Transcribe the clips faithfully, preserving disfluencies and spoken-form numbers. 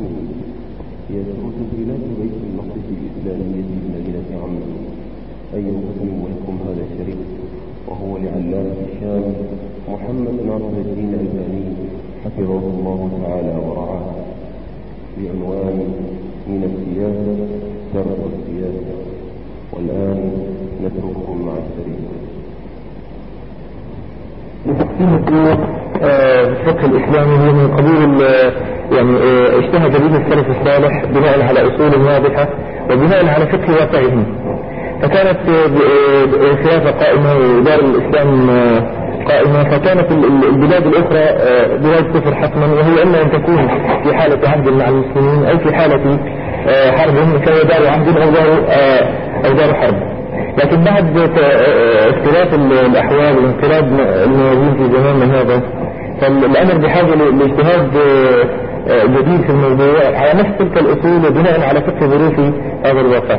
المسلمين يسود بلاد بيت المقدس الإسلامية في مدينة عمان. أن يقدم لكم هذا الشريط وهو لعلامة الشام محمد ناصر الدين الألباني حفظه الله تعالى ورعاه، بعنوان من السياسة ترك السياسة. والآن نترككم مع الشريط. الفقه الإسلامي هو من قبيل يعني اجتهد به السلف الصالح بناء على أصول واضحة وبناء على فقه واقعهم، فكانت الخلافة قائمة ودار الإسلام قائمة، فكانت البلاد الأخرى بلاد كفر حتما، وهي إما أن تكون في حالة عهد مع المسلمين أو في حالة حرب، فهي دار عهد أو دار أو دار حرب. لكن بعد اختلاف الأحوال وانقلاب الموازين في زماننا هذا، فالأمر بحاجة لاجتهاد جديد في الموضوع على نفس تلك الأصول وبناء على فقه ظروف هذا الواقع.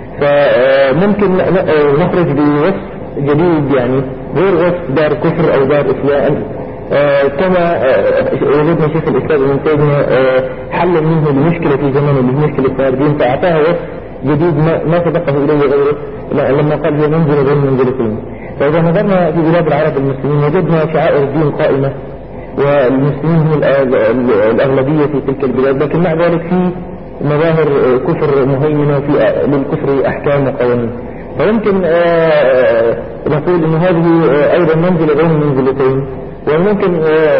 فممكن نخرج بوصف جديد يعني غير وصف دار كفر أو دار إسلام، كما وجدنا شيخ الإسلام ابن تيمية حل منه المشكلة في زمانه المشكلة الخارجين، فأعطاها وصف جديد ما, ما سبقه إليه غيره لما قال هي منزل بين منزلتين. فإذا نظرنا في بلاد العرب المسلمين وجدنا شعائر الدين قائمة والمسلمين هم الأغلبية في تلك البلاد، لكن مع ذلك في مظاهر كفر مهيمنة في للكفر أحكام وقوانين. فيمكن نقول أن هذه أيضا منزلة بين منزلتين، وممكن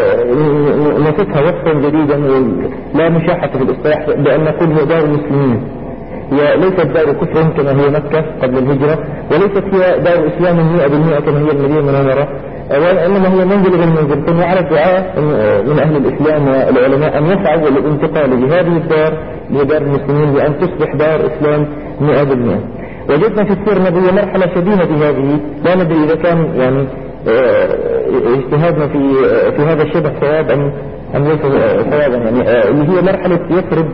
نصفها وصفا جديدا لا مشاحة في الإصلاح بأن نقول هي دار المسلمين، هي ليست دار كفر كما هي مكة قبل الهجرة، وليست هي دار إسلام مئة بالمئة كما هي المدينة المنورة، وإنما هي منزل بين منزلتين. وعلى الدعاء من أهل الإسلام والعلماء أن يسعوا للانتقال لهذه الدار لدار المسلمين بأن تصبح دار إسلام مئة بالمئة. وجدنا في السيرة النبوية مرحلة شبيهة بهذه، لا ندري إذا كان يعني اجتهادنا في في هذا الشبه صواب أم أم ليس صوابا، يعني اللي هي مرحلة يثرب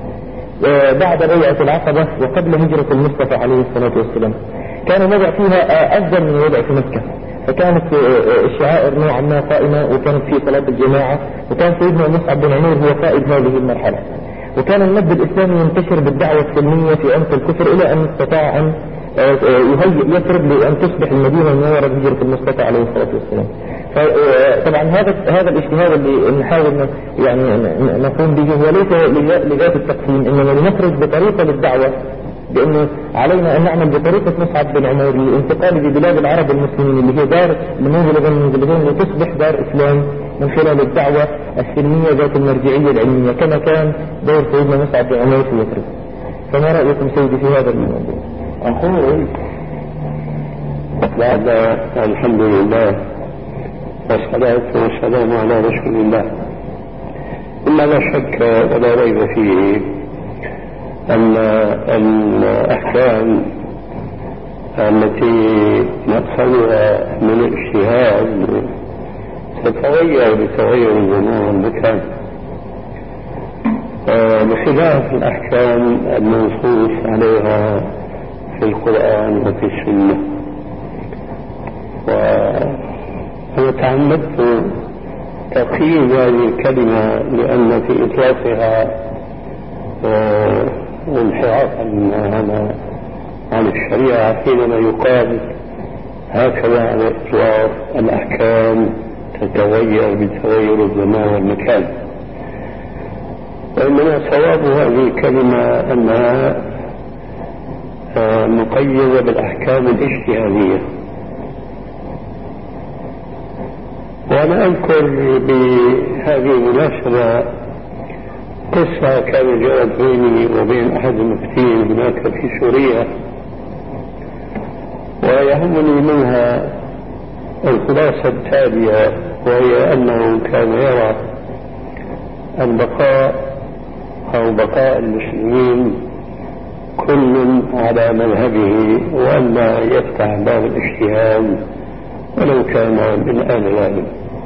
بعد بيعة العقبة وقبل هجرة المصطفى عليه الصلاة والسلام. كان الوضع فيها أفضل من الوضع في مكة، فكانت الشعائر نوعا ما قائمة، وكانت في صلاة الجماعة، وكان سيدنا مصعب بن عمير هو قائد هذه المرحلة. وكان المد الإسلامي ينتشر بالدعوة السلمية في عمق الكفر إلى أن استطاع أن يهيئ يثرب لأن تصبح المدينة المنورة بهجرة المصطفى عليه الصلاة والسلام. طبعا هذا هذا الاجتهاد اللي نحاول يعني نقوم به هو ليس لذات التقسيم، انما لنخرج بطريقه للدعوه، بانه علينا ان نعمل بطريقه مصعب بن عمير للانتقال ببلاد العرب المسلمين اللي هي دار المنزله بين المنزلتين لتصبح دار اسلام من خلال الدعوه السلميه ذات المرجعيه العلميه كما كان دور سيدنا مصعب بن عمير في يثرب. فما رايكم سيدي في هذا الموضوع؟ اقول بعد الحمد لله والصلاة والسلام على رسول الله، إلا لا شك ولا ريب فيه أن الأحكام التي نقصدها من الاجتهاد تتغير بتغير الزمان والمكان، بخلاف الأحكام المنصوص عليها في القرآن وفي السنة. أنا تعمدت تقييم هذه الكلمة لأن في إطلاقها انحرافا عن عن الشريعة حينما يقال هكذا على إطلاق الأحكام تتغير بتغير الزمان والمكان، وإنما صواب هذه الكلمة أنها مقيدة بالأحكام الاجتهادية. وأنا أذكر بهذه المناسبة قصة كان جرت بيني وبين أحد المفتين هناك في سوريا، ويهمني منها الخلاصة التالية، وهي أنه كان يرى البقاء أو بقاء المسلمين كل على مذهبه، وألا يفتح باب الاجتهاد ولو كان من آل العلم.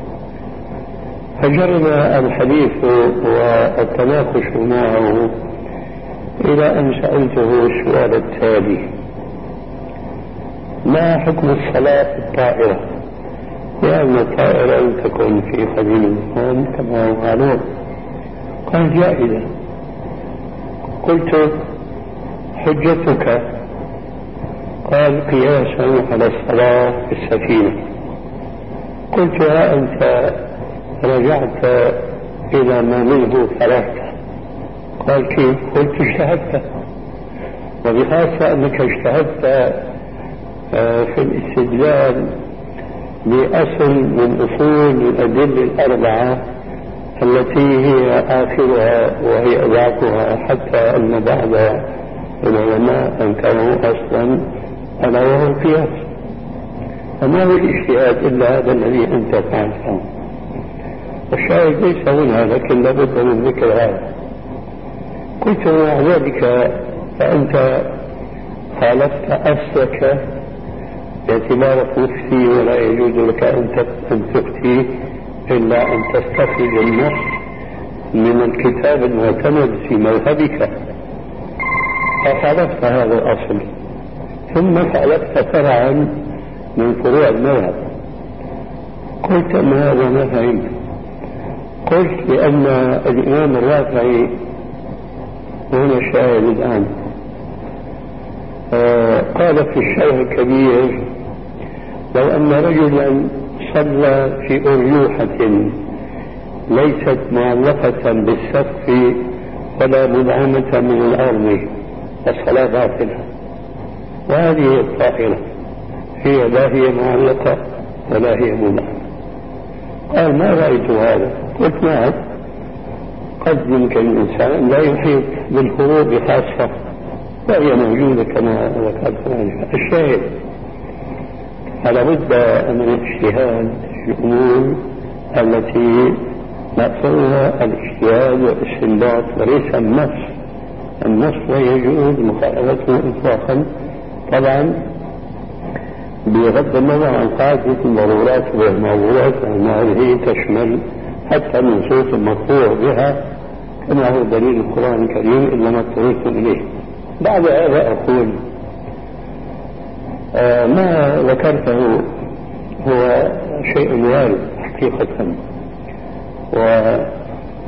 فجرنا الحديث والتناقش معه إلى أن سألته السؤال التالي: ما حكم الصلاة في الطائرة؟ لأن الطائرة لم تكن في قديم الزمان كما هو معلوم. قال: جائزة. قلت حجتك؟ قال قياسا على الصلاة في السفينة. قلت ها أنت رجعت إلى ما منه ثلاثة. قال كيف؟ قلت اجتهدت، وبخاصة أنك اجتهدت في الاستدلال بأصل من أصول الأدلة الأربعة التي هي آخرها وهي أضعفها، حتى أن بعض العلماء أنكروا أصلا ألا وهو القياس. فما هو الاجتهاد إلا هذا الذي أنت فعلته؟ الشاهد ليس هنا، لكن لابد من ذكر هذا. قلت مع ذلك فأنت خالفت أصلك باعتبارك مفتي، ولا يجوز لك أن تفتي إلا أن تستخرج النص من الكتاب المعتمد في مذهبك، فخالفت هذا الأصل، ثم خالفت فرعا من فروع المذهب. قلت ما هذا ما فهمت. قلت لأن الإمام الرافعي وهنا شاهد الآن آه قال في الشرح الكبير: لو أن رجلا صلى في أرجوحة ليست معلقة بالسقف ولا مدعمة من الأرض فالصلاة باطلة، وهذه الطائرة هي لا هي معلقة ولا هي مدعمة. قال ما رأيت هذا. قلت نعم، قد يمكن الإنسان لا يحيط بالفروض خاصة وهي موجودة كما ذكرت. الشاهد فلا بد من الاجتهاد في الأمور التي نقصدها الاجتهاد والاستنباط وليس النص. النص لا يجوز مخالفته إطلاقا، طبعا بغض النظر عن قاعدة الضرورات والمعذورات، لأن هذه تشمل حتى النصوص المرفوع بها كما هو دليل القرآن الكريم إلا ما اضطررت إليه. بعد هذا أقول آه ما ذكرته هو شيء وارد حقيقة، وأشبه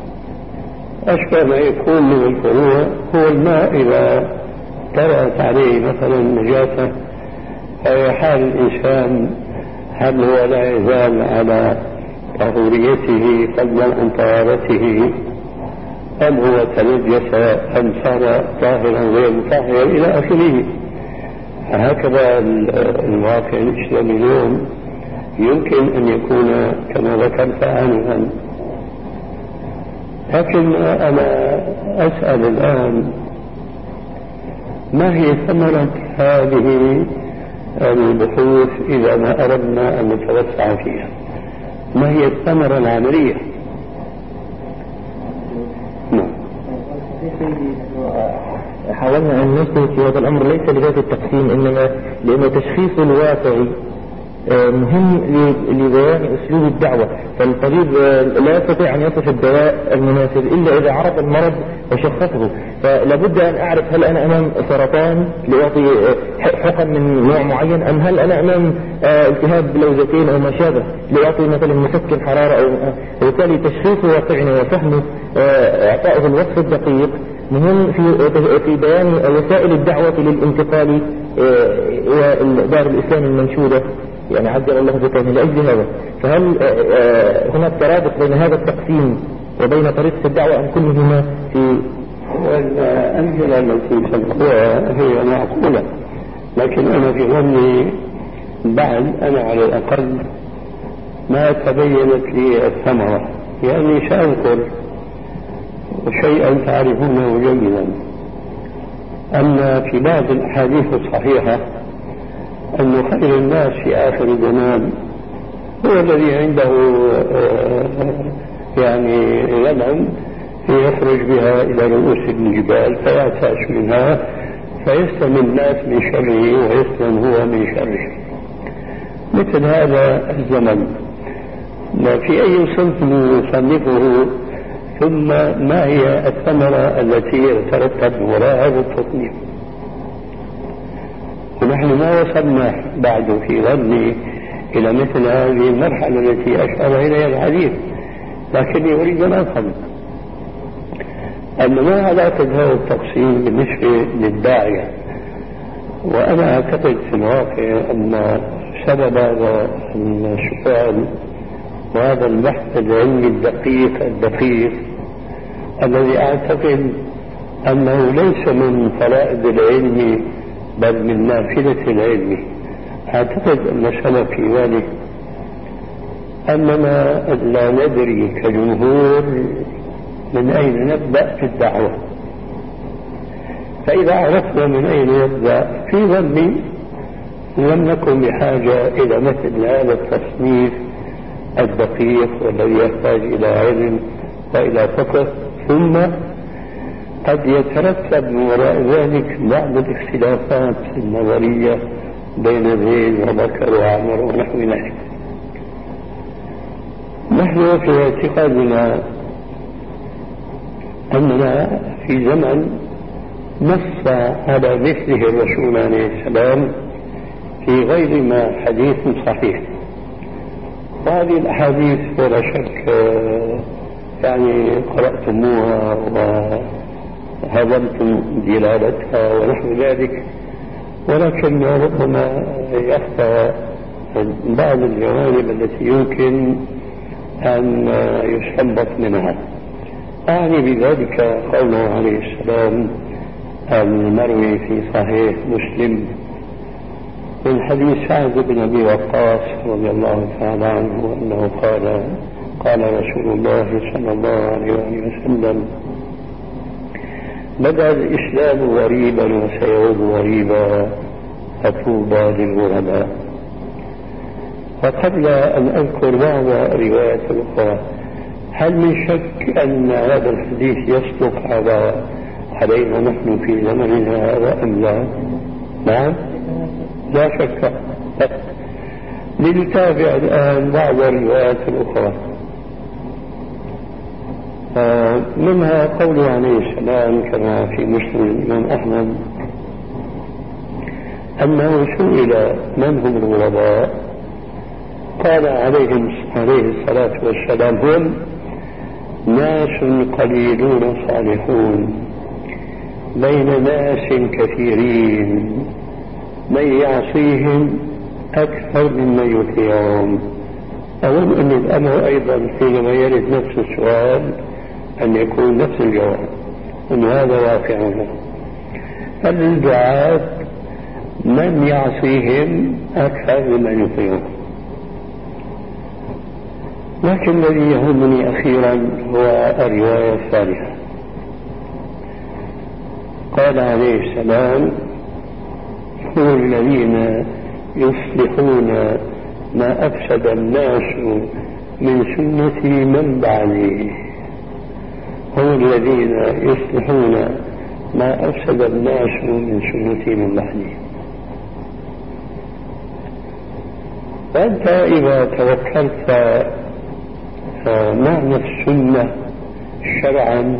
ما يكون من الفروع هو الماء إذا طرأت عليه مثلا نجاسة فهي حال الإنسان هل هو لا يزال على طهوريته فضلا عن طهارته، أم هو تنجس أم صار طاهرا غير مطهرا إلى آخره. هكذا الواقع الإسلامي اليوم يمكن أن يكون كما ذكرت آنفا. لكن أنا أسأل الآن ما هي ثمرة هذه البحوث إذا ما أردنا أن نتوسع فيها؟ ما هي الثمرة العملية؟ نعم. حاولنا أن نثبت في هذا الأمر ليس لذات التقسيم، إنما لأن تشخيص الواقع مهم لبيان أسلوب الدعوة. فالطبيب لا يستطيع أن يصف الدواء المناسب إلا إذا عرف المرض وشخصه. فلابد أن أعرف هل أنا أمام سرطان لأعطي حقن من نوع معين، أم هل أنا أمام التهاب بلوزتين أو ما شابه لأعطي مثلا مسكن حرارة، أو وبالتالي تشخيص واقعنا وفهم إعطائه الوصف الدقيق مهم في في بيان وسائل الدعوة للانتقال ودار الإسلام المنشودة، يعني عجل الله بكونه لأجل هذا. فهل هناك ترابط بين هذا التقسيم وبين طريقة الدعوة أم كلهما في؟ والأمثلة التي سبقوها هي معقولة، لكن أنا في ظني بعد أنا على الأقل ما تبينت لي الثمرة، يعني سأذكر شيئا تعرفونه جيدا، أن في بعض الأحاديث الصحيحة أن خير الناس في آخر الزمان هو الذي عنده يعني يدعم يخرج بها إلى رؤوس الجبال فيعتاش منها فيسلم الناس من شره ويسلم هو من شره. مثل هذا الزمن في أي صنف نصنفه، ثم ما هي الثمرة التي يترتب وراء هذا التصنيف؟ ونحن ما وصلنا بعد في ظني إلى مثل هذه المرحلة التي أشار إليها الحديث، لكني أريد أن أفهم. أما ما علاقة هذا التقسيم بالنسبة للداعية؟ وأنا أعتقد في الواقع أن سبب هذا السؤال وهذا البحث العلمي الدقيق الدقيق الذي أعتقد أنه ليس من فرائض العلم بل من نافلة العلم، أعتقد أن سبب في ذلك أننا لا ندري كجمهور من أين نبدأ في الدعوة. فإذا عرفنا من أين نبدأ في ظني لم نكن بحاجة إلى مثل هذا التصنيف الدقيق والذي يحتاج إلى علم وإلى فقه، ثم قد يترتب من وراء ذلك بعض الاختلافات النظرية بين زيد وبكر وعمر ونحو ذلك. نحن في اعتقادنا أننا في زمن نص على مثله الرسول عليه السلام في غير ما حديث صحيح، وهذه الأحاديث ولا شك يعني قرأتموها وهضمتم دلالتها ونحو ذلك، ولكن ربما يخفى بعض الجوانب التي يمكن أن يستنبط منها. أعني بذلك قوله عليه السلام المروي في صحيح مسلم من حديث سعد بن أبي وقاص رضي الله تعالى عنه أنه قال قال رسول الله صلى الله عليه وسلم: بدأ الإسلام غريبا وسيعود غريبا فطوبى للغرباء. وقبل أن أذكر بعض روايات أخرى، هل من شك أن هذا الحديث يصدق على علينا نحن في زمننا هذا أم لا؟ نعم لا شك. لنتابع الآن بعض الروايات الأخرى، منها قوله عليه السلام كما في مسلم الإمام أحمد أنه سئل من هم الغرباء، قال عليهم عليه الصلاة والسلام: هم ناس قليلون صالحون بين ناس كثيرين من يعصيهم أكثر ممن يطيعهم. أظن أن الأمر أيضا حينما يرد نفس السؤال أن يكون نفس الجواب، أن هذا واقعنا. فالدعاة من يعصيهم أكثر ممن يطيعهم. لكن الذي يهمني أخيرا هو الرواية الثالثة. قال عليه السلام: هم الذين يصلحون ما أفسد الناس من سنتي من بعدي. هم الذين يصلحون ما أفسد الناس من سنتي من بعدي. فأنت إذا توكلت معنى السنة شرعا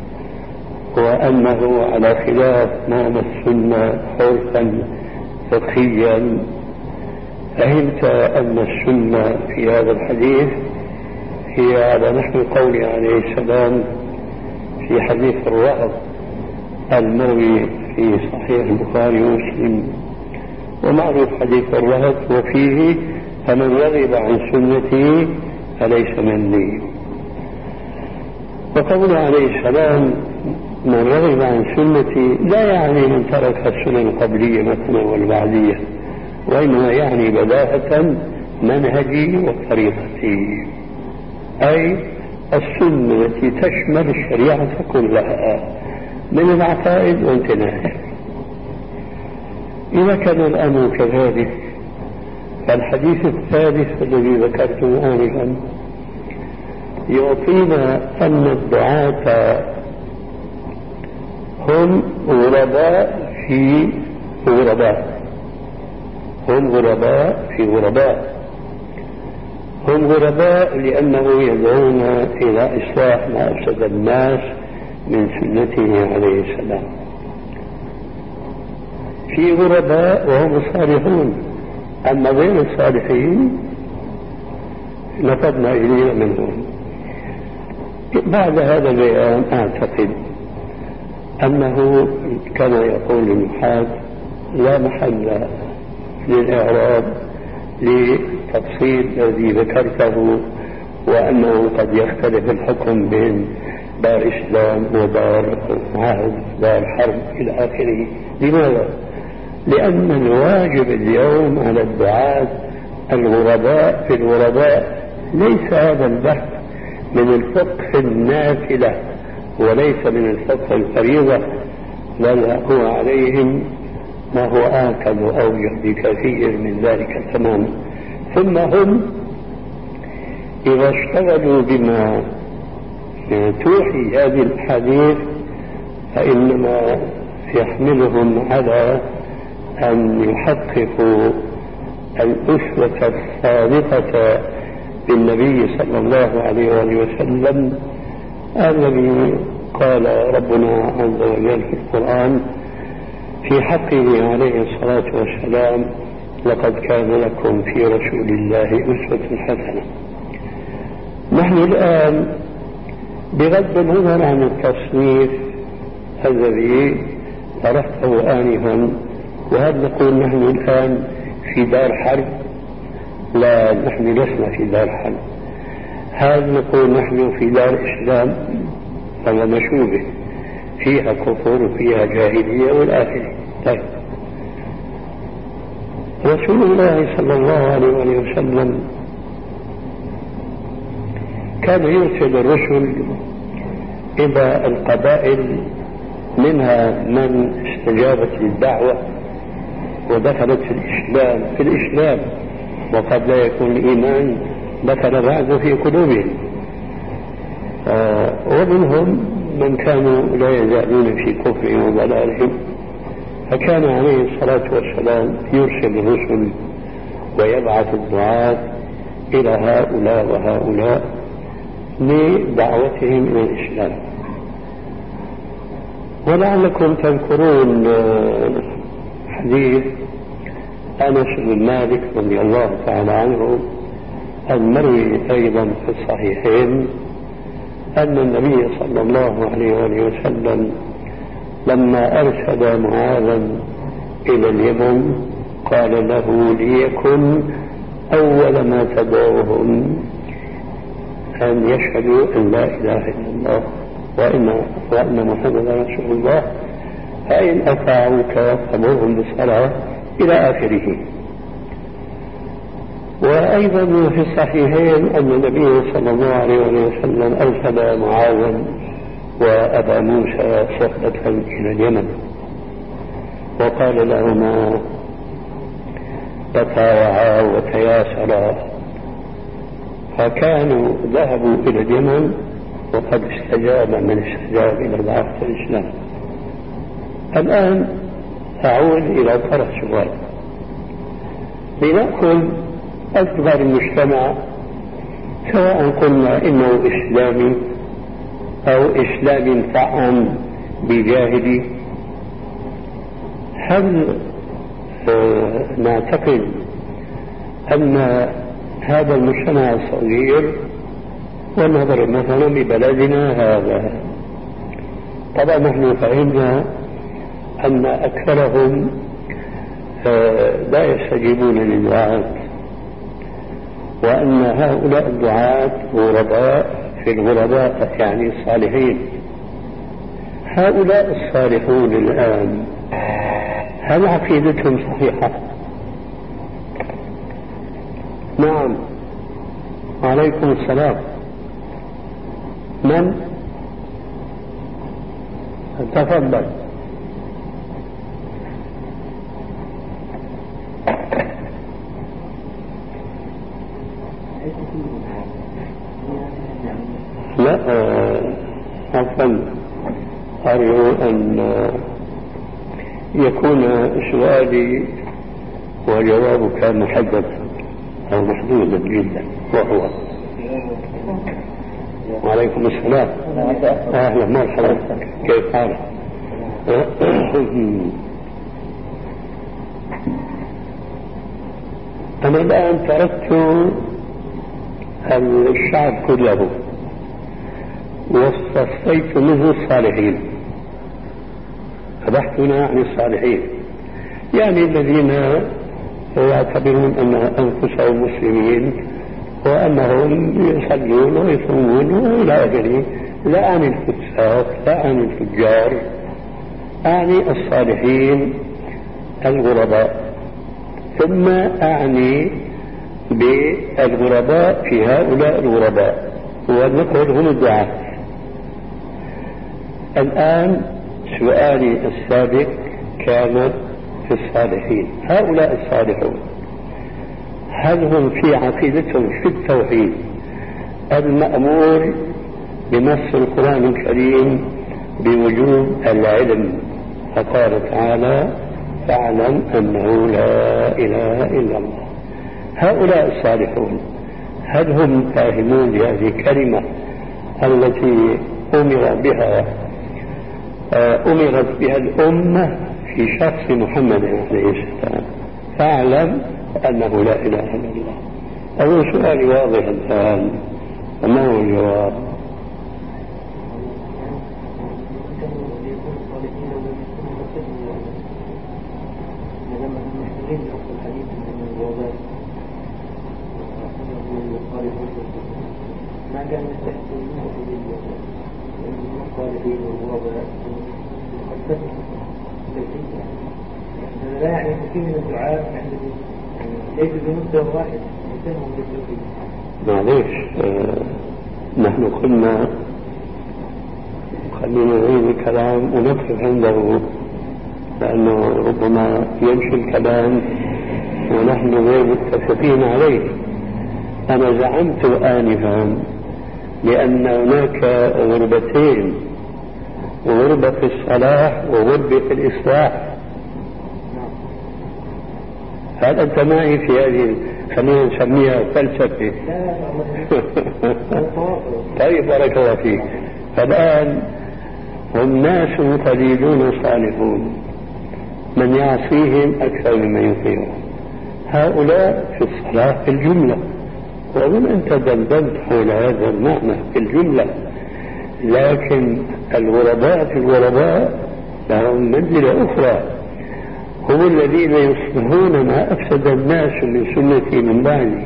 وأنه على خلاف معنى السنة عرفا فقهيا، فهمت أن السنة في هذا الحديث هي على نحو قوله عليه السلام في حديث الرهط المروي في صحيح البخاري ومسلم، ومعروف حديث الرهط وفيه: فمن رغب عن سنتي فليس مني. وقوله عليه السلام من رغب عن سنتي لا يعني من ترك السنن القبلية مثلا والبعدية، وإنما يعني بداهة منهجي وطريقتي، أي السنة التي تشمل الشريعة كلها من العقائد وانتهائها. إذا كان الأمر كذلك فالحديث الثالث الذي ذكرته آنفا يعطينا أن الدعاة هم غرباء في غرباء هم غرباء في غرباء هم غرباء لأنه يدعون إلى إصلاح ما أفسد الناس من سنته عليه السلام. في غرباء وهم صالحون، أما غير الصالحين نفذنا إلينا منهم. بعد هذا البيان أعتقد أنه كما يقول النحاة لا محل للإعراب لتفصيل الذي ذكرته، وأنه قد يختلف الحكم بين دار إسلام ودار عهد دار حرب إلى آخره. لماذا؟ لأن الواجب اليوم على الدعاة الغرباء في الغرباء ليس هذا البحث من الفقه النافلة وليس من الفقه الفريضة، بل هو عليهم ما هو آكل وأوجه بكثير من ذلك تماما. ثم هم إذا اشتغلوا بما توحي هذه الحديث فإنما يحملهم على أن يحققوا الأسوة الصادقة بالنبي صلى الله عليه وآله وسلم الذي قال ربنا عز وجل في القرآن في حقه عليه الصلاة والسلام: لقد كان لكم في رسول الله أسوة حسنة. نحن الآن بغض النظر عن التصنيف الذي طرحته آنفا، وهل نقول نحن الآن في دار حرب؟ لا، نحن لسنا في دار حرب. هل نقول نحن في دار إسلام؟ فلا مشوبه، فيها كفر وفيها جاهلية والآخرة. طيب، رسول الله صلى الله عليه وسلم كان يرسل الرسل إلى القبائل منها من استجابت للدعوة ودخلت في الإسلام في الإسلام وقد لا يكون الإيمان دخل بعده في قلوبهم، آه ومنهم من كانوا لا يزالون في كفرهم وضلالهم، فكان عليه الصلاة والسلام يرسل الرسل ويبعث الدعاة إلى هؤلاء وهؤلاء لدعوتهم إلى الإسلام. ولعلكم تذكرون حديث أنس بن مالك رضي الله تعالى عنه المروي أيضا في الصحيحين أن النبي صلى الله عليه وآله وسلم لما أرسل معاذا إلى اليمن قال له: ليكن أول ما تدعوهم أن يشهدوا أن لا إله إلا الله وإن, وأن محمدا رسول الله، فإن أطاعوك فمرهم بالصلاة إلى آخره. وأيضا في الصحيحين أن النبي صلى الله عليه وسلم أرسل معاذا وأبا موسى صحبة إلى اليمن وقال لهما: تطاوعا وتياسرا، فكانوا ذهبوا إلى اليمن وقد استجاب من استجاب إلى دعوة الإسلام. الآن أعود إلى طرح سؤال، لنأخذ أكبر المجتمع سواء قلنا إنه إسلامي أو إسلام طعن بجاهلي، هل آه نعتقد أن هذا المجتمع الصغير ونظر مثلا ببلدنا هذا، طبعا نحن فهمنا أن أكثرهم آه لا يستجيبون للدعاة، وأن هؤلاء الدعاة غرباء في الغرباء يعني الصالحين. هؤلاء الصالحون الآن هل عقيدتهم صحيحة؟ نعم. عليكم السلام. من؟ تفضل. لا عفوا، أرجو أن يكون سؤالي وجوابك محددا أو محدودا جدا، وهو وعليكم السلام. أهلا مرحبا، كيف حالك؟ أنا الآن تركت الشعب كله واصطفيت منه الصالحين، فبحثنا عن الصالحين، يعني الذين يعتبرون أن أنفسهم مسلمين وأنهم يصلون ويصومون وإلى آخره. لا أعني الفساق، لا أعني الفجار، أعني الصالحين الغرباء. ثم أعني بالغرباء في هؤلاء الغرباء ونقول هم الدعاة. الآن سؤالي السابق كان في الصالحين. هؤلاء الصالحون هل هم في عقيدتهم في التوحيد المأمور بنص القرآن الكريم بوجوب العلم؟ فقال تعالى: فاعلم أنه لا إله إلا الله. هؤلاء الصالحون هل هم فاهمون لهذه الكلمة التي أمر بها أمرت بها الأمة في شخص محمد عليه السلام؟ فاعلم أنه لا إله إلا الله. أول سؤال واضح الآن، وما هو الجواب؟ ما كان يستحسنون الصالحين والغرباء هذا لا يعني كثير من الدعاء ليس بمستوى واحد يسمهم بالتوحيد. معليش آه نحن قلنا خلينا نعيد الكلام ونقف عنده، لأنه ربما يمشي الكلام ونحن غير متفقين عليه. أنا زعمت آنفا لأن هناك غربتين، غربة في الصلاح وغربة في الإصلاح. هل أنت معي في هذه خلينا نسميها فلسفة؟ طيب بارك الله فيك. فالآن هم ناس قليلون صالحون من يعصيهم أكثر مما يطيعهم. هؤلاء في الصلاة في الجملة، وأظن أنت دلدلت حول هذا المعنى في الجملة، لكن الغرباء في الغرباء لهم منزلة أخرى، هم الذين يصلحون ما أفسد الناس من سنتي من بعدي.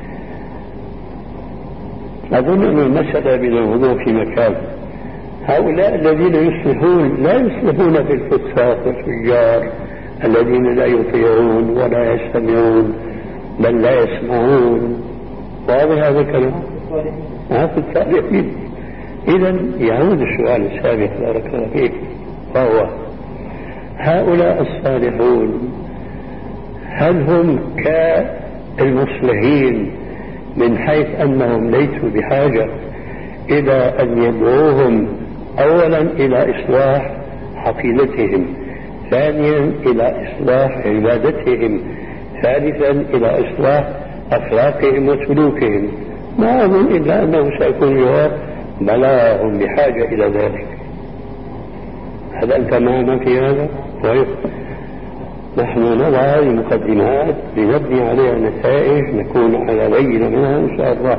أظن أن المسألة من الوضوء في مكان. هؤلاء الذين يصلحون لا يصلحون في الفساق والفجار الذين لا يطيعون ولا يستمعون بل لا يسمعون. واضح هذا الكلام؟ هذا الصالحين. إذا يعود السؤال السابق بارك الله فيك، وهو هؤلاء الصالحون هل هم كالمصلحين من حيث أنهم ليسوا بحاجة إلى أن يدعوهم أولا إلى إصلاح عقيدتهم، ثانيا إلى إصلاح عبادتهم، ثالثا إلى إصلاح أخلاقهم وسلوكهم؟ ما أظن إلا أنه سيكون جواب بلى هم بحاجة إلى ذلك. هل أنت معنا في هذا؟ طيب نحن نضع المقدمات لنبني عليها نتائج نكون على بينة منها إن شاء الله.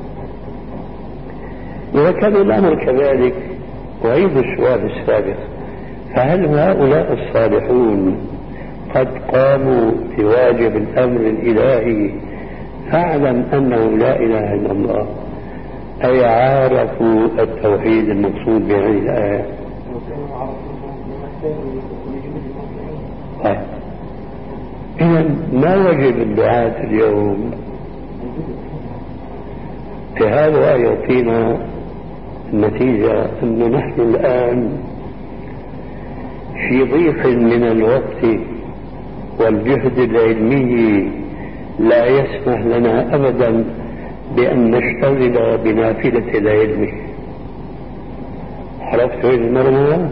إذا كان الأمر كذلك أعيد السؤال السابق، فهل هؤلاء الصالحون قد قاموا بواجب الأمر الإلهي فاعلم أنه لا إله إلا الله، أي عارفوا التوحيد المقصود بهذه الآية؟ طيب إذن ما وجب الدعاة اليوم؟ هذا يعطينا النتيجة أن نحن الآن في ضيق من الوقت والجهد العلمي لا يسمح لنا أبدا بأن نشتغل بنافلة العلم. عرفت هذه المرمى؟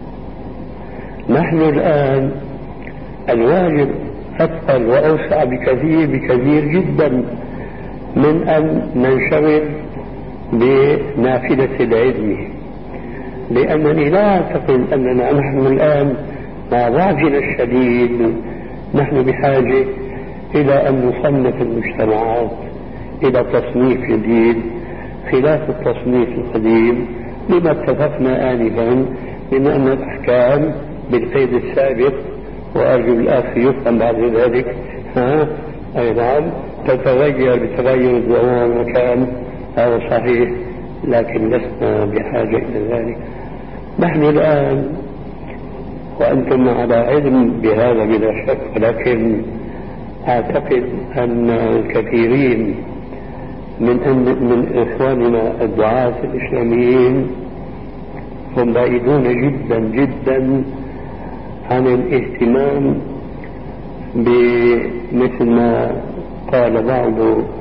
نحن الآن الواجب أثقل وأوسع بكثير بكثير جدا من أن ننشغل بنافلة العلم، لأنني لا أعتقد أننا نحن الآن مع ضعفنا الشديد نحن بحاجة إلى أن نصنف المجتمعات إلى تصنيف جديد خلاف التصنيف القديم، لما اتفقنا آنفا من أن الأحكام بالقيد السابق، وأرجو الأخ يفهم بعد ذلك ها أي نعم تتغير بتغير الزمان والمكان، هذا صحيح، لكن لسنا بحاجة إلى ذلك. نحن الآن وأنتم على علم بهذا بلا شك، ولكن أعتقد أن الكثيرين من من إخواننا الدعاة الإسلاميين هم بعيدون جدا جدا عن الاهتمام بمثل ما قال بعض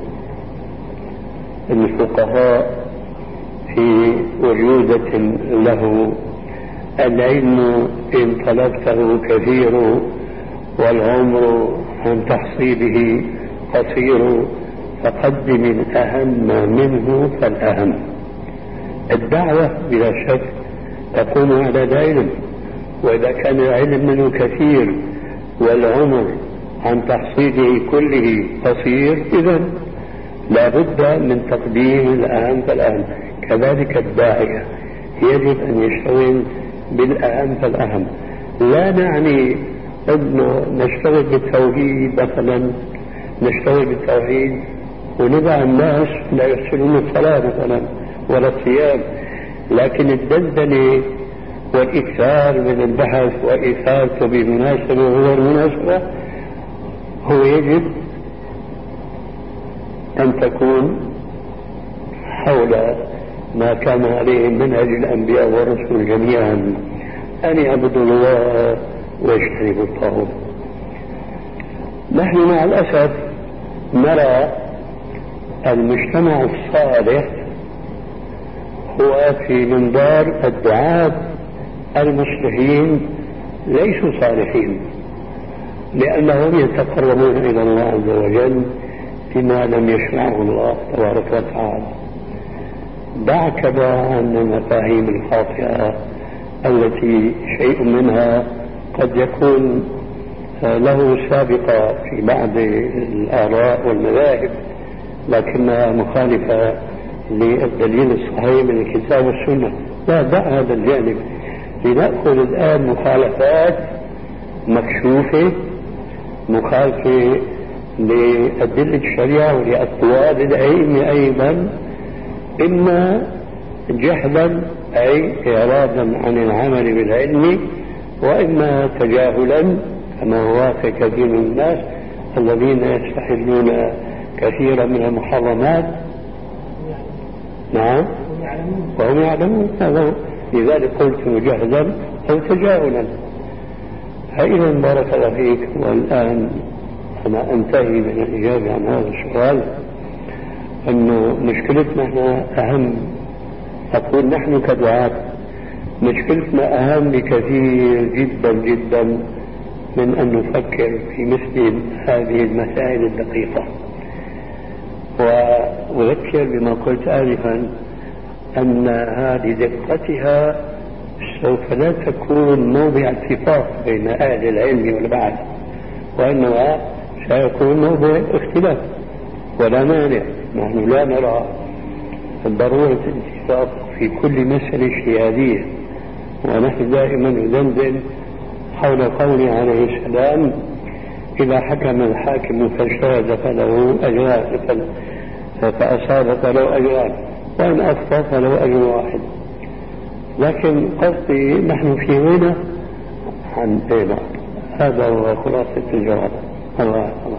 الفقهاء في وجودة له: العلم إن طلبته كثير والعمر عن تحصيله قصير، فقدم الأهم منه فالأهم. الدعوة بلا شك تكون على العلم، وإذا كان العلم منه كثير والعمر عن تحصيله كله قصير، إذن لا بد من تقديم الأهم فالأهم. كذلك الداعية يجب أن يشتغل بالأهم فالأهم. لا نعني أنه نشتغل بالتوحيد مثلا، نشتغل بالتوحيد ونبع الناس لا يحسنون الصلاة مثلا ولا الصيام، لكن الدندنة والإكثار من البحث وإثارته بمناسبة وغير المناسبة هو يجب أن تكون حول ما كان عليه منهج الأنبياء والرسل جميعا، أن يعبدوا الله ويجتنبوا الطاغوت. نحن مع الأسف نرى المجتمع الصالح هو في منظار الدعاة المصلحين ليسوا صالحين، لأنهم يتقربون إلى الله عز وجل بما لم يشرعه الله تبارك وتعالى. دعك بقى عن المفاهيم الخاطئة التي شيء منها قد يكون له سابقة في بعض الآراء والمذاهب، لكنها مخالفة للدليل الصحيح من الكتاب والسنة. لا، دع هذا الجانب، لنأخذ الآن مخالفات مكشوفة مخالفة لأدلة الشريعة ولأقوال الأئمة أيضا، إما جهلا أي إعراضا عن العمل بالعلم، وإما تجاهلا كما هو واقع كثير من الناس الذين يستحلون كثيرا من المحرمات. نعم، وهم يعلمون هذا، لذلك قلت جهلا أو تجاهلا. فإذا بارك الله فيك، والآن أنا أنتهي من الإجابة عن هذا السؤال، أنه مشكلتنا احنا أهم، أقول نحن كدعاة مشكلتنا أهم بكثير جدا جدا من أن نفكر في مثل هذه المسائل الدقيقة. وأذكر بما قلت آنفا أن هذه دقتها سوف لا تكون موضع اتفاق بين أهل العلم والبعث، وإنما سيكون موضع اختلاف ولا مانع. نحن لا نرى ضرورة الاتفاق في كل مسألة اجتهادية، ونحن دائما ندندن حول قوله عليه السلام: إذا حكم الحاكم فاجتهد فله أجران، فأصاب فله أجران، وإن أخطأ فله أجر واحد. لكن قصدي نحن في غنى عن بينا. هذا هو خلاصة الجواب. الله الله.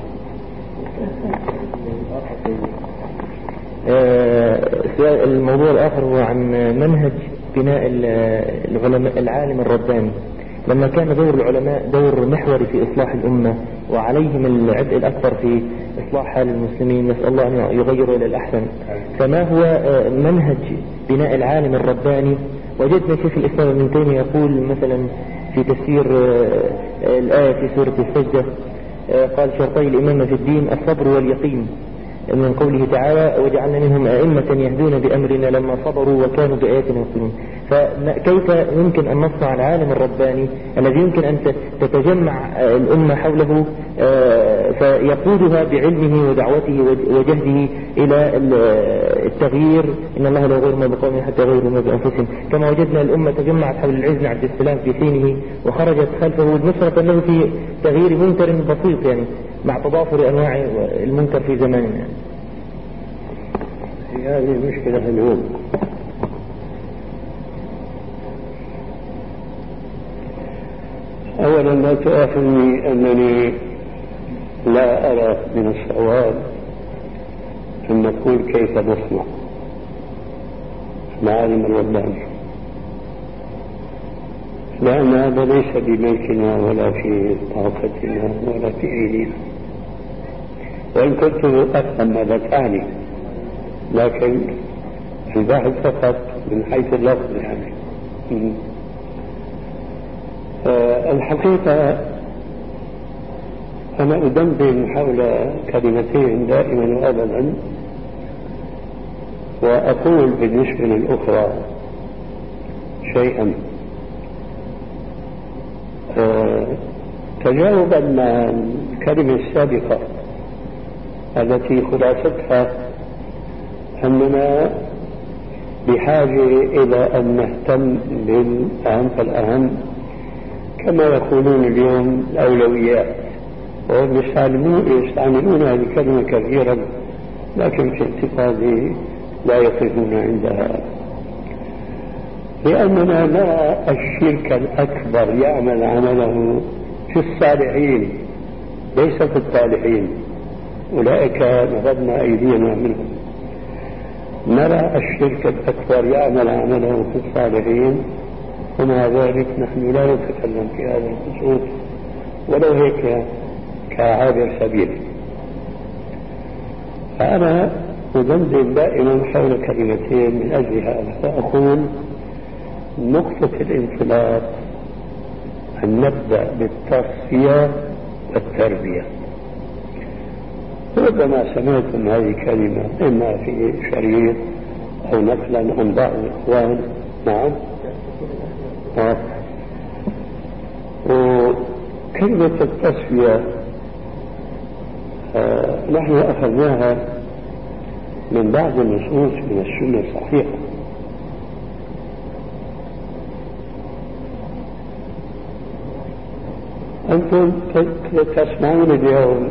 آه الموضوع الآخر هو عن منهج بناء العلماء العالم الرباني. لما كان دور العلماء دور محوري في إصلاح الأمة وعليهم العبء الأكبر في إصلاح حال المسلمين، نسأل الله أن يغيروا إلى الأحسن، فما هو منهج بناء العالم الرباني؟ وجدنا شيخ الإسلام ابن تيمية يقول مثلا في تفسير الآية في سورة السجدة، قال: شرطي الإمامة في الدين الصبر واليقين، من قوله تعالى: وجعلنا منهم أئمة يهدون بأمرنا لما صبروا وكانوا بآياتنا يوقنون. فكيف يمكن أن نصنع العالم الرباني الذي يمكن أن تتجمع الأمة حوله فيقودها بعلمه ودعوته وجهده إلى التغيير. إن الله لا يغير ما بقوم حتى يغيروا ما بأنفسهم. كما وجدنا الأمة تجمعت حول العز بن عبد السلام في حينه وخرجت خلفه نصرة له في تغيير منكر بسيط، يعني مع تضافر أنواع المنكر في زماننا. هذه مشكلة اليوم. أولا لا تؤاخذني أنني لا أرى من الصواب أن نقول كيف نصنع العالم الرباني، لأن هذا ليس بملكنا ولا في طاقتنا ولا في أيدينا، وإن كنت أفهم ماذا تعني، لكن البحث فقط من حيث اللفظ. يعني الحقيقة أنا أدندن حول كلمتين دائما وأبدا، وأقول بالنسبة للأخرى شيئا تجاوبا مع الكلمة السابقة التي خلاصتها أننا بحاجة إلى أن نهتم بالأهم فالأهم، كما يقولون اليوم الأولويات، وهم يستعملون هذه الكلمة كثيرا، لكن في اعتقادي لا يقفون عندها، لأننا نرى الشرك الأكبر يعمل عمله في الصالحين ليس في الطالحين، أولئك نبذنا أيدينا منهم. نرى الشرك الأكبر يعمل عمله في الصالحين، ومع ذلك نحن لا نتكلم في هذا الخصوص ولو هيك كعابر سبيل. فأنا أدندن دائما حول كلمتين من أجل هذا، فأقول نقطة الانطلاق أن نبدأ بالتصفية والتربية. ربما سمعتم هذه الكلمة إما في شريط أو نقلا عن بعض الإخوان. نعم. آه. وكلمة التصفية آه نحن أخذناها من بعض النصوص من السنة الصحيحة. أنتم تسمعون اليوم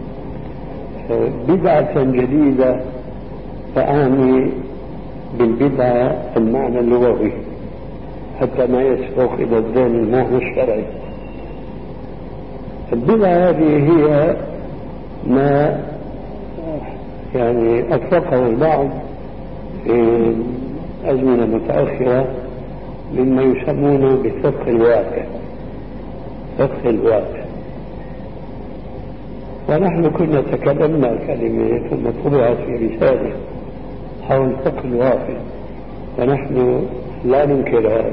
بدعة جديدة، فأعني بالبدعة المعنى اللغوي حتى ما يسبق إلى الذهن المعنى الشرعي. البدعة هذه هي ما يعني أطلقه البعض في الأزمنة المتأخرة مما يسمونه بفقه الواقع. فقه الواقع، ونحن كنا تكلمنا كلمة ثم طبعت في رسالة حول فقه الواقع، ونحن لا ننكر هذا،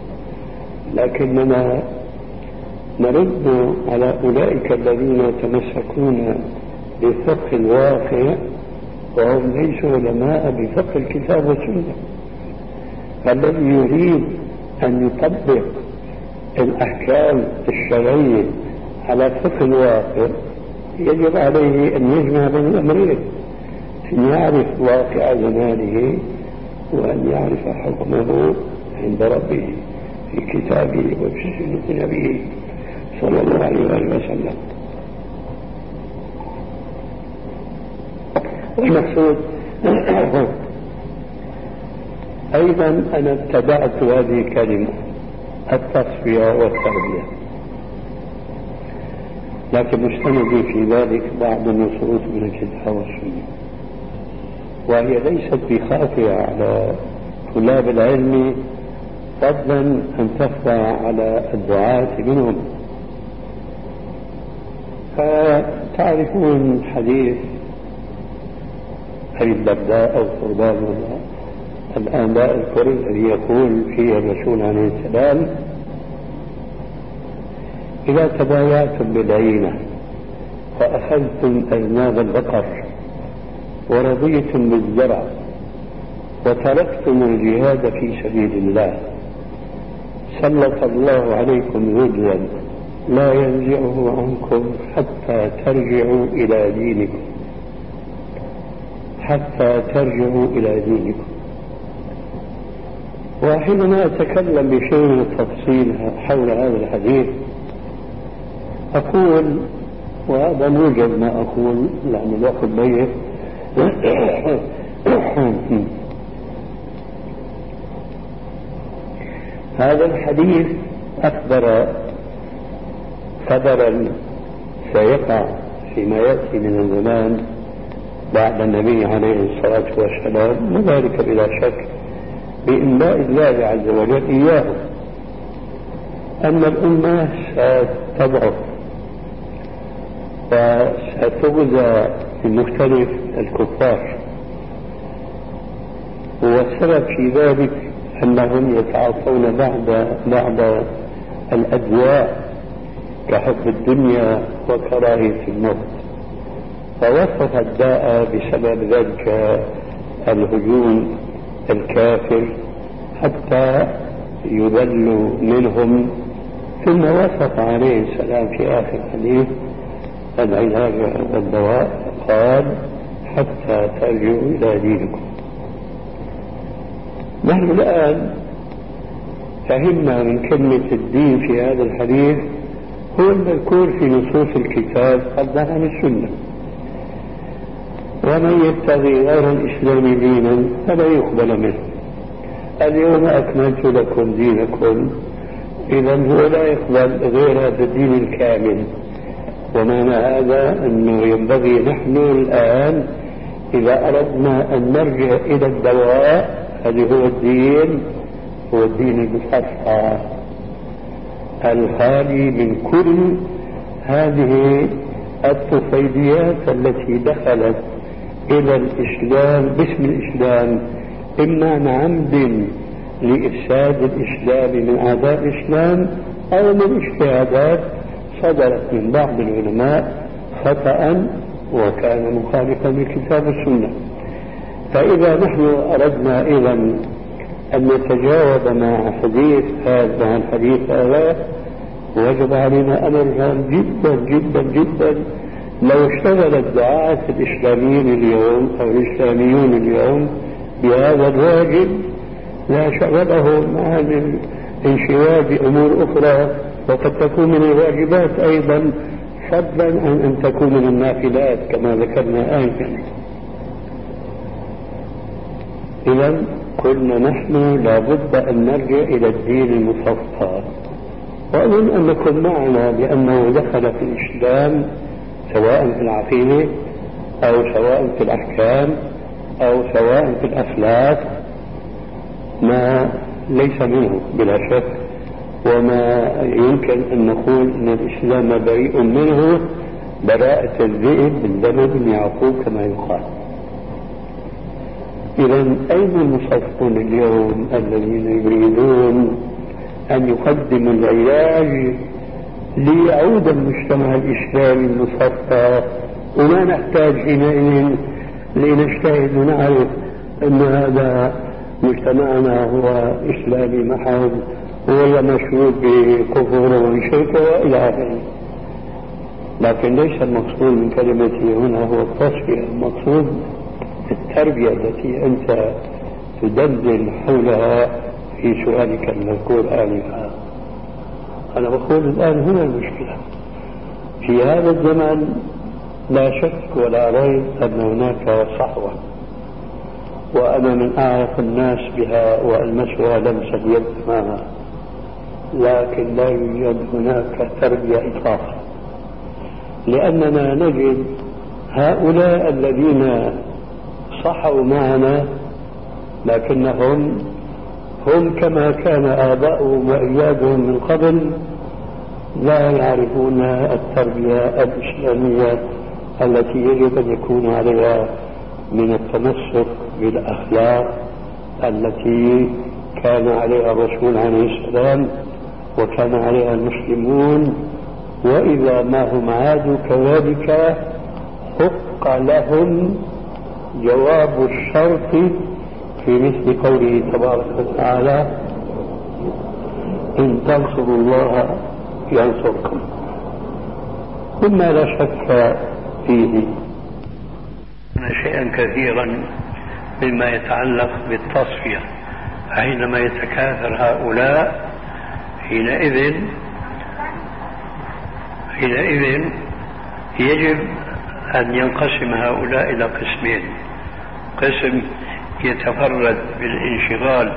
لكننا نرد على أولئك الذين يتمسكون بفقه الواقع وهم ليسوا علماء بفقه الكتاب والسنة. فالذي يريد أن يطبق الأحكام الشرعية على فقه الواقع يجب عليه أن يجمع بين الأمرين، أن يعرف واقع زمانه وأن يعرف حكمه عند ربه في كتابه وفي سنة نبيه صلى الله عليه وسلم. والمقصود أيضا أنا ابتدأت هذه الكلمة التصفية والتربية، لكن مستندي في ذلك بعض النصوص من الكتاب والسنة، وهي ليست بخاطئة على طلاب العلم، فضلا أن تخفى على الدعاة منهم. فتعرفون حديث أبي الدرداء أو ثوبان الآن لا أذكر، الذي يقول فيه الرسول عليه السلام: إذا تبايعتم بالعينة وأخذتم أذناب البقر ورضيتم بالزرع وتركتم الجهاد في سبيل الله سلط الله عليكم ذلا لا ينزعه عنكم حتى ترجعوا إلى دينكم، حتى ترجعوا إلى دينكم. وحينما أتكلم بشيء من التفصيل حول هذا الحديث أقول، وهذا موجب ما أقول لأن الوقت ضيق، هذا الحديث أخبر خبرا سيقع فيما يأتي من الزمان بعد النبي عليه الصلاة والسلام، وذلك بلا شك بإنباء الله عز وجل إياه، أن الأمة ستضعف وستغزى بمختلف الكفار، والسبب في ذلك أنهم يتعاطون بعض بعض الأدواء كحب الدنيا وكراهية الموت، فوصف الداء بسبب ذلك الهجوم الكافر حتى يذل منهم. ثم وصف عليه السلام في آخر الحديث العلاج والدواء، قال حتى ترجعوا إلى دينكم. نحن الآن فهمنا من كلمة الدين في هذا الحديث هو المذكور في نصوص الكتاب قبل عن السنة، ومن يبتغي غير الإسلام دينا فلا يقبل منه. اليوم أكملت لكم دينكم، إذا هو لا يقبل غير هذا الدين الكامل. ومعنى هذا أنه ينبغي نحن الآن إذا أردنا أن نرجع إلى الدواء، هذا هو الدين، هو الدين المصفى الخالي من كل هذه الطفيليات التي دخلت إلى الإسلام باسم الإسلام، إما عن عمد لإفساد الإسلام من أعداء الإسلام، أو من اجتهادات صدرت من بعض العلماء خطأ وكان مخالفا للكتاب والسنة. فإذا نحن أردنا إذا أن نتجاوب مع حديث هذا مع الحديث هذا، وجب علينا أمرا جدا جدا جدا. لو اشتغل الدعاة الإسلاميين اليوم أو الإسلاميون اليوم بهذا الواجب لا شغلهم عن الانشغال بأمور أخرى، وقد تكون من الواجبات أيضا فضلا عن أن تكون من النافلات كما ذكرنا آنفا. إذا قلنا نحن لابد أن نرجع إلى الدين المصفى، وأظن أنكم معنا بأنه دخل في الإسلام سواء في العقيدة أو سواء في الأحكام أو سواء في الأخلاق ما ليس منه بلا شك، وما يمكن أن نقول أن الإسلام بريء منه براءة الذئب من دم بن يعقوب كما يقال. إذا أين المصفون اليوم الذين يريدون أن يقدموا العلاج ليعود المجتمع الإسلامي المصفى، وما نحتاج حينئذ لنجتهد ونعرف أن هذا مجتمعنا هو إسلامي محض ولا مشهود بكفر وشرك وإلى آخره. لكن ليس المقصود من كلمتي هنا هو التصفية، المقصود التربية التي أنت تدندن حولها في سؤالك المذكور آنفا. أنا بقول الآن هنا المشكلة في هذا الزمن، لا شك ولا ريب أن هناك صحوة، وأنا من أعرف الناس بها وألمسها لمس اليد معها، لكن لا يوجد هناك تربية إطلاقا، لأننا نجد هؤلاء الذين صحوا معنا لكنهم هم كما كان آباؤهم وأجدادهم من قبل لا يعرفون التربية الإسلامية التي يجب أن يكون عليها من التمسك بالأخلاق التي كان عليها الرسول عليه السلام وكان عليها المسلمون. وإذا ما هم عادوا كذلك حق لهم جواب الشرط في مثل قوله تبارك وتعالى: إن تنصروا الله ينصركم. مما لا شك فيه شيئا كثيرا مما يتعلق بالتصفية. حينما يتكاثر هؤلاء حينئذ حينئذ يجب أن ينقسم هؤلاء إلى قسمين: قسم يتفرد بالانشغال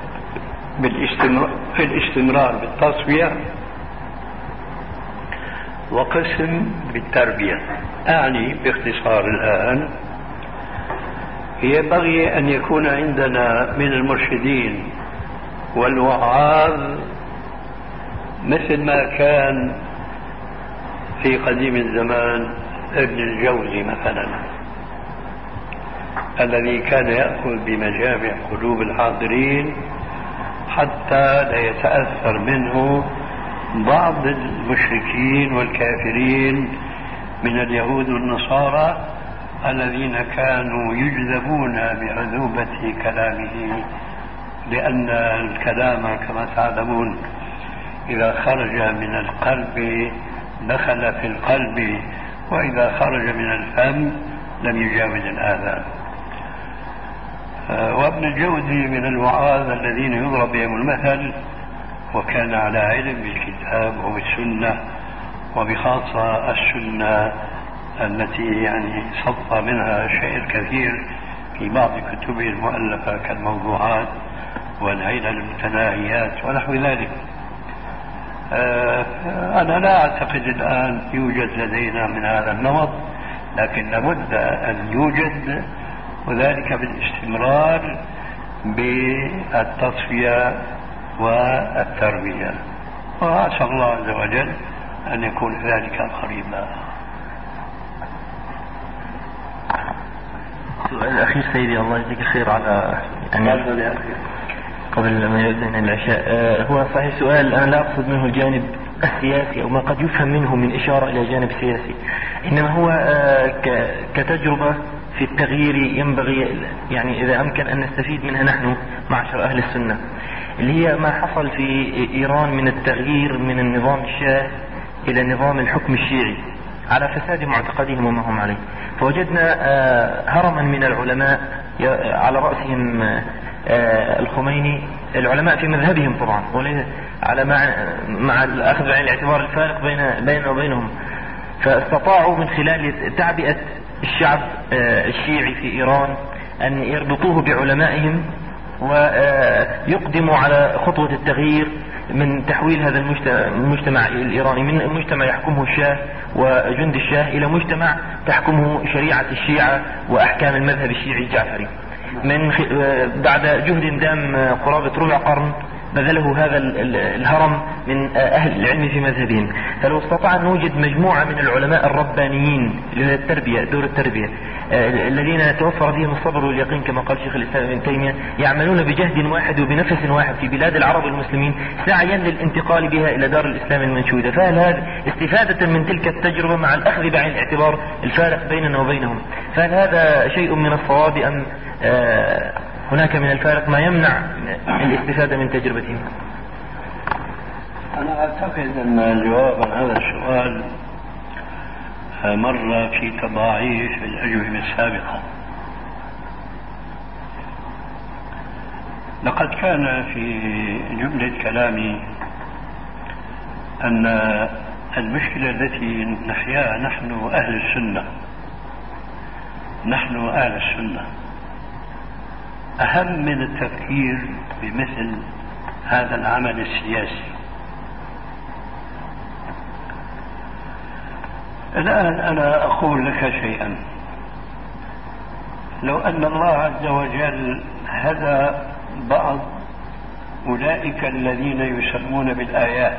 بالاستمرار بالتصفية، وقسم بالتربية. أعني باختصار الآن ينبغي أن يكون عندنا من المرشدين والوعاظ مثل ما كان في قديم الزمان ابن الجوزي مثلا، الذي كان يأخذ بمجامع قلوب الحاضرين حتى لا يتأثر منه بعض المشركين والكافرين من اليهود والنصارى الذين كانوا يجذبون بعذوبة كلامه، لأن الكلام كما تعلمون إذا خرج من القلب دخل في القلب، وإذا خرج من الفم لم يجاوز الآذان. وابن الجوزي من الوعاظ الذين يضرب بهم المثل، وكان على علم بالكتاب وبالسنة، وبخاصة السنة التي يعني صفى منها شيء الكثير في بعض كتبه المؤلفة كالموضوعات والعلل المتناهيات ونحو ذلك. أنا لا أعتقد الآن يوجد لدينا من هذا النمط، لكن لابد أن يوجد، وذلك بالاستمرار بالتصفية والتربية، وأسأل الله عز وجل أن يكون ذلك قريبا. السؤال الأخير سيدي، الله يجزيك خير على يعني قبل ما يؤذن العشاء. آه هو صحيح سؤال، أنا لا أقصد منه الجانب السياسي أو ما قد يفهم منه من إشارة إلى جانب سياسي، إنما هو آه كتجربة في التغيير ينبغي يعني إذا أمكن أن نستفيد منها نحن معشر أهل السنة، اللي هي ما حصل في إيران من التغيير من النظام الشاه إلى نظام الحكم الشيعي على فساد معتقدهم وما هم عليه. فوجدنا هرما من العلماء على رأسهم الخميني، العلماء في مذهبهم طبعا، على مع مع الأخذ بعين الاعتبار الفارق بين بيننا وبينهم، فاستطاعوا من خلال تعبئة الشعب الشيعي في إيران أن يربطوه بعلمائهم ويقدموا على خطوة التغيير من تحويل هذا المجتمع الإيراني من مجتمع يحكمه الشاه وجند الشاه إلى مجتمع تحكمه شريعة الشيعة وأحكام المذهب الشيعي الجعفري. من بعد جهد دام قرابة ربع قرن بذله هذا الهرم من أهل العلم في مذهبهم. فلو استطاع أن نوجد مجموعة من العلماء الربانيين للتربية دور التربية الذين يتوفر فيهم الصبر واليقين كما قال شيخ الإسلام ابن تيمية، يعملون بجهد واحد وبنفس واحد في بلاد العرب والمسلمين سعيا للانتقال بها إلى دار الإسلام المنشودة، فهل هذا استفادة من تلك التجربة مع الأخذ بعين الاعتبار الفارق بيننا وبينهم، فهل هذا شيء من الصواب أم آه هناك من الفارق ما يمنع الاستفادة من تجربتهم؟ أنا أعتقد أن الجواب عن هذا السؤال مر في تضاعيف الأجوبة السابقة. لقد كان في جملة كلامي أن المشكلة التي نحياها نحن أهل السنة نحن أهل السنة أهم من التفكير بمثل هذا العمل السياسي. الآن أنا أقول لك شيئا، لو أن الله عز وجل هدى بعض أولئك الذين يسمون بالآيات،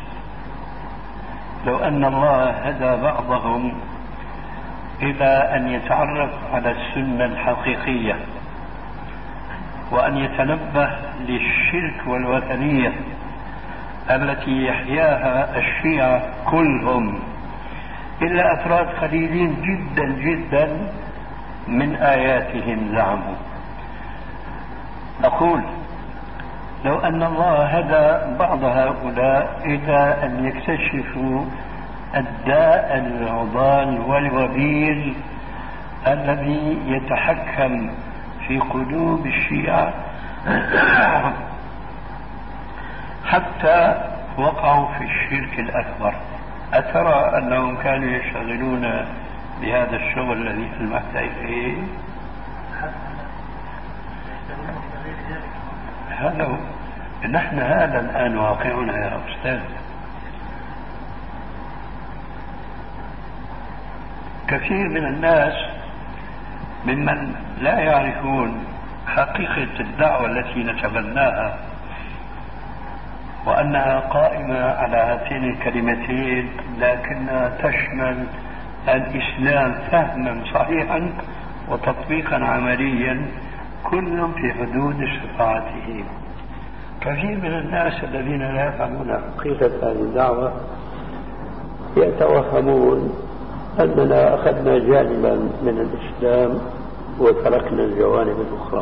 لو أن الله هدى بعضهم إلى أن يتعرف على السنة الحقيقية وأن يتنبه للشرك والوثنية التي يحياها الشيعة كلهم إلا أفراد قليلين جدا جدا من آياتهم زعموا. أقول لو أن الله هدى بعض هؤلاء إلى أن يكتشفوا الداء العضال والوبيل الذي يتحكم في قلوب الشيعة حتى وقعوا في الشرك الأكبر، أترى أنهم كانوا يشتغلون بهذا الشغل الذي ألمحت إليه؟ هذا هو. نحن هذا الآن واقعنا يا أستاذ. كثير من الناس ممن لا يعرفون حقيقة الدعوة التي نتبناها وأنها قائمة على هاتين الكلمتين لكنها تشمل الإسلام فهما صحيحا وتطبيقا عمليا كل في حدود استطاعته. كثير من الناس الذين لا يفهمون حقيقة هذه الدعوة يتوهمون أننا أخذنا جانبا من الإسلام وتركنا الجوانب الأخرى.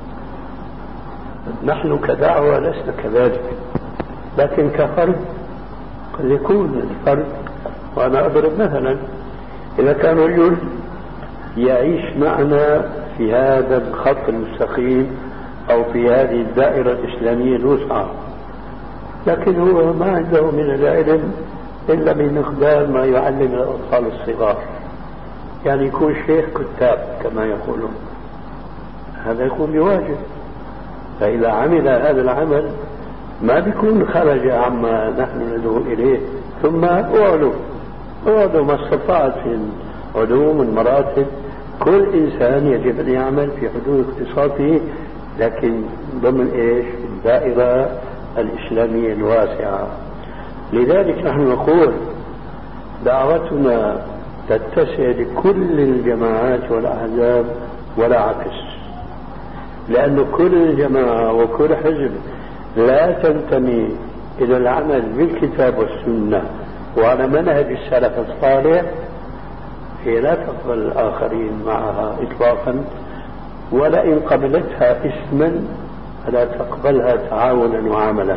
نحن كدعوة لسنا كذلك، لكن كفرد قد يكون الفرد. وأنا أضرب مثلا، إذا كان رجل يعيش معنا في هذا الخط المستقيم أو في هذه الدائرة الإسلامية الوسعى، لكن هو ما عنده من العلم إلا بمقدار ما يعلم الأطفال الصغار، يعني يكون شيخ كتاب كما يقولون، هذا يكون بواجب. فإذا عمل هذا العمل ما بيكون خرج عما نحن ندعو إليه. ثم أعلم أعلم ما استطاعت في علوم المراتب، كل إنسان يجب أن يعمل في حدود اختصاصه، لكن ضمن إيش؟ الدائرة الإسلامية الواسعة. لذلك نحن نقول دعوتنا تتسع لكل الجماعات والأحزاب ولا عكس، لأن كل جماعة وكل حزب لا تنتمي إلى العمل بالكتاب والسنة وعلى منهج السلف الصالح، هي لا تقبل الآخرين معها إطلاقا، ولئن قبلتها اسما فلا تقبلها تعاونا وعملا.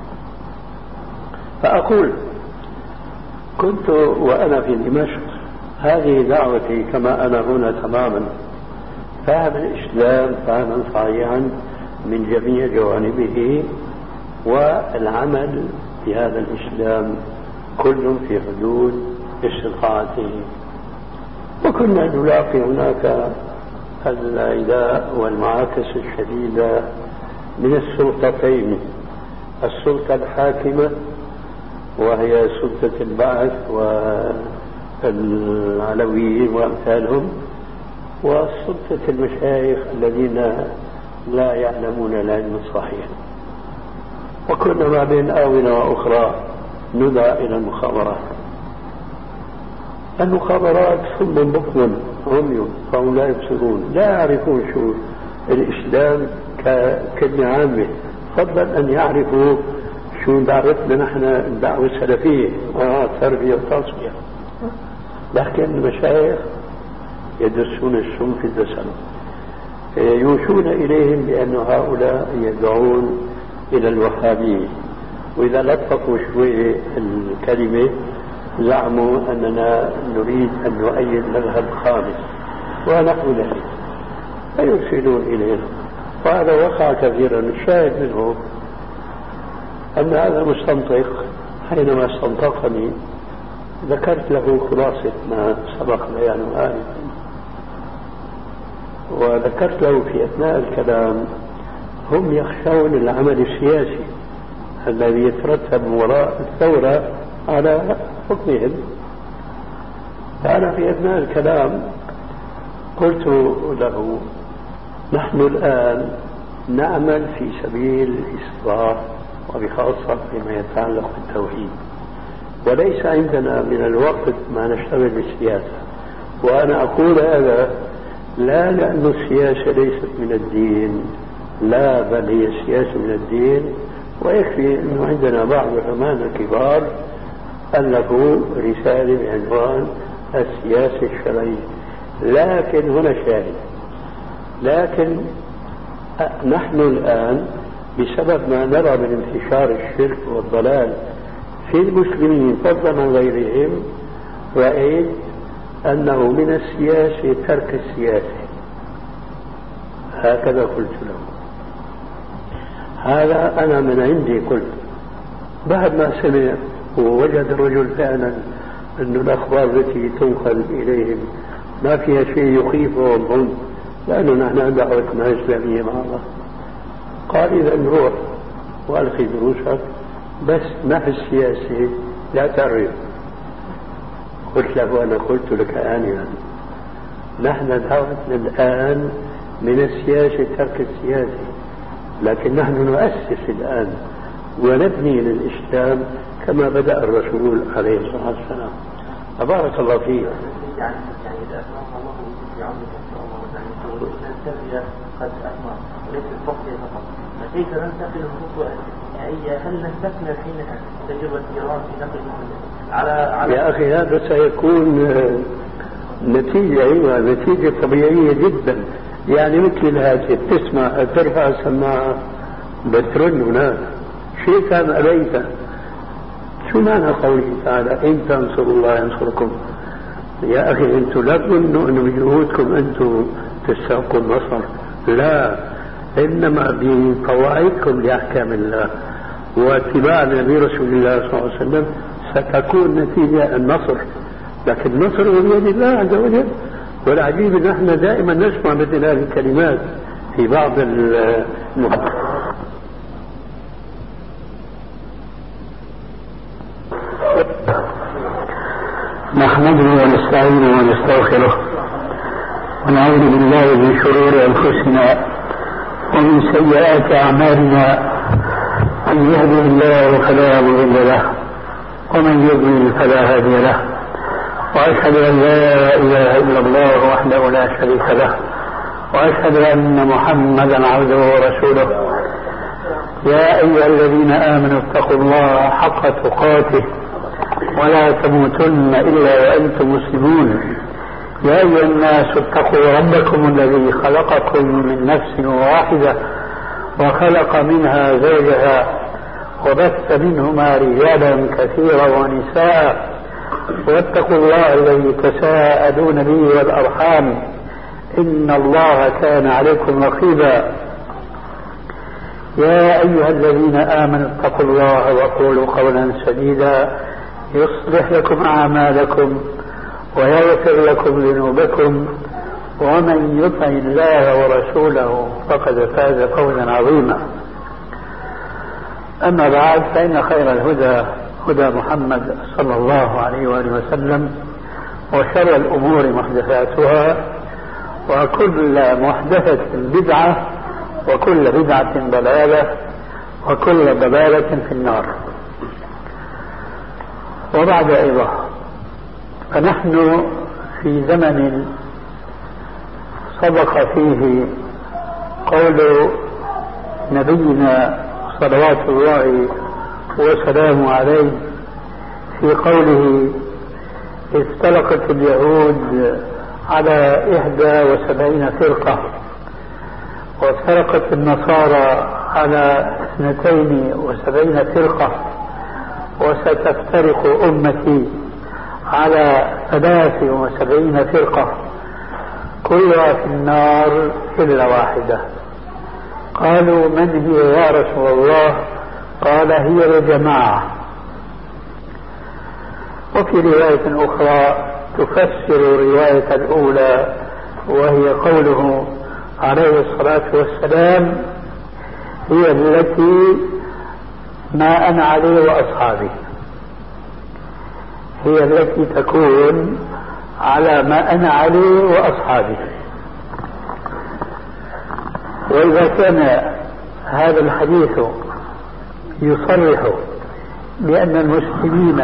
فأقول كنت وأنا في دمشق هذه دعوتي كما أنا هنا تماما، فهم الإسلام فهما صحيحا من جميع جوانبه، والعمل في هذا الإسلام كل في حدود استطاعته. وكنا نلاقي هناك العداء والمعاكس الشديدة من السلطتين، السلطة الحاكمة وهي سلطة البعث والعلويين وأمثالهم، وسلطة المشايخ الذين لا يعلمون العلم الصحيح. وكنا ما بين آونة وأخرى ندعى إلى المخابرات. المخابرات ثم بكم عمي فهم لا يبصرون، لا يعرفون شو الإسلام ككلمة عامة، فضلا أن يعرفوا شو دعوتنا نحن الدعوة السلفية تربية وتصفية. لكن المشايخ يدرسون السم في الدسم، يوشون إليهم بأن هؤلاء يدعون إلى الوهابية، وإذا لطفوا شوية الكلمة زعموا أننا نريد أن نؤيد مذهب خامس ونحو ذلك، فيرسلون إلينا. وهذا وقع كثيرا. الشاهد منه أن هذا المستنطق حينما استنطقني ذكرت له خلاصة ما سبق بيانه آنفا، وذكرت له في أثناء الكلام هم يخشون العمل السياسي الذي يترتب وراء الثورة على حكمهم. فأنا في أثناء الكلام قلت له نحن الآن نعمل في سبيل الإصلاح وبخاصة فيما يتعلق بالتوحيد، وليس عندنا من الوقت ما نشتغل بالسياسة. وأنا أقول هذا لا لأن السياسة ليست من الدين، لا، بل هي السياسة من الدين. ويكفي أنه عندنا بعض العلماء الكبار ألفوا رسالة بعنوان السياسة الشرعية. لكن هنا شاهد، لكن نحن الآن بسبب ما نرى من انتشار الشرك والضلال في المسلمين فضلا عن غيرهم، رأيت أنه من السياسة ترك السياسة. هكذا قلت له. هذا أنا من عندي قلت. بعد ما سمع ووجد الرجل فعلا أن الأخبار التي تنقل إليهم ما فيها شيء يخيف والظن، لأنه نحن دعوتنا إسلامية مع الله، قال إذا نروح وألقي دروسك بس ما في السياسة لا تعرف. قلت له أنا قلت لك آنفا نحن دعوتنا الآن من السياسة ترك السياسة، لكن نحن نؤسس الآن ونبني للإسلام كما بدأ الرسول عليه الصلاة والسلام. بارك الله فيك. يعني يعني إذا أكرم الله في عمرك إن شاء الله يعني التربية قد أثمر وليس التغطية فقط، فكيف ننتقل الخطوة النهائية؟ هل نستثمر حينها تجربة إيران في نقل على على يا أخي هذا سيكون نتيجة أيوة نتيجة طبيعية جدا. يعني مثل الهاتف تسمع ترفع السماعة بترن هناك شيء كان أبيت. شو معنى قوله تعالى إن تنصروا الله ينصركم؟ يا أخي أنتم لا تظنوا أنه بجهودكم أنتم تستحقوا النصر، لا، إنما بقواعدكم لأحكام الله واتباع النبي رسول الله صلى الله عليه وسلم ستكون نتيجة النصر. لكن النصر بيد الله عز وجل. والعجيب أن احنا دائما نسمع مثل هذه الكلمات في بعض المحاضرات. نحمده ونستعينه ونستغفره ونعوذ بالله من شرور أنفسنا ومن سيئات أعمالنا، من يهده الله فلا مضل له ومن يضلل فلا هادي له، وأشهد أن لا إله إلا الله وحده لا شريك له، وأشهد أن محمدا عبده ورسوله. يا أيها الذين آمنوا اتقوا الله حق تقاته ولا تموتن إلا وأنتم مسلمون. يا أيها الناس اتقوا ربكم الذي خلقكم من نفس واحدة وخلق منها زوجها وبث منهما رجالا كثيرا ونساء، واتقوا الله الذي تساءلون به والأرحام إن الله كان عليكم رقيبا. يا أيها الذين آمنوا اتقوا الله وقولوا قولا سديدا يصلح لكم أعمالكم ويغفر لكم ذنوبكم، ومن يطع الله ورسوله فقد فاز فوزا عظيما. أما بعد، فإن خير الهدى هدى محمد صلى الله عليه وآله وسلم، وشر الأمور محدثاتها، وكل محدثة بدعة، وكل بدعة ضلالة، وكل ضلالة في النار. وبعد أيضا، فنحن في زمن سبق فيه قول نبينا صلوات الله وسلامه عليه في قوله افترقت اليهود على إحدى وسبعين فرقة، وافترقت النصارى على اثنتين وسبعين فرقة، وستفترق أمتي على ثلاث وسبعين فرقة كلها في النار إلا واحدة. قالوا من هي يا رسول الله؟ قال هي الجماعة. وفي رواية أخرى تفسر الرواية الأولى، وهي قوله عليه الصلاة والسلام هي التي ما أنا عليه وأصحابي، هي التي تكون على ما أنا عليه وأصحابي. وإذا كان هذا الحديث يصرح بأن المسلمين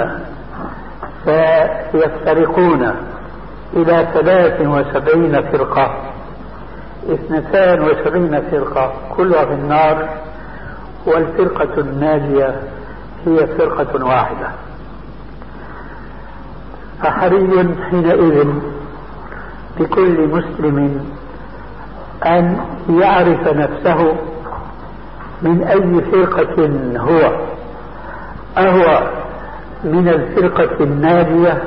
سيفترقون إلى ثلاث وسبعين فرقة، اثنتان وسبعين فرقة كلها في النار، والفرقة الناجية هي فرقة واحدة، فحري حينئذ بكل مسلم أن يعرف نفسه من أي فرقة هو؟ أهو من الفرقة الناجية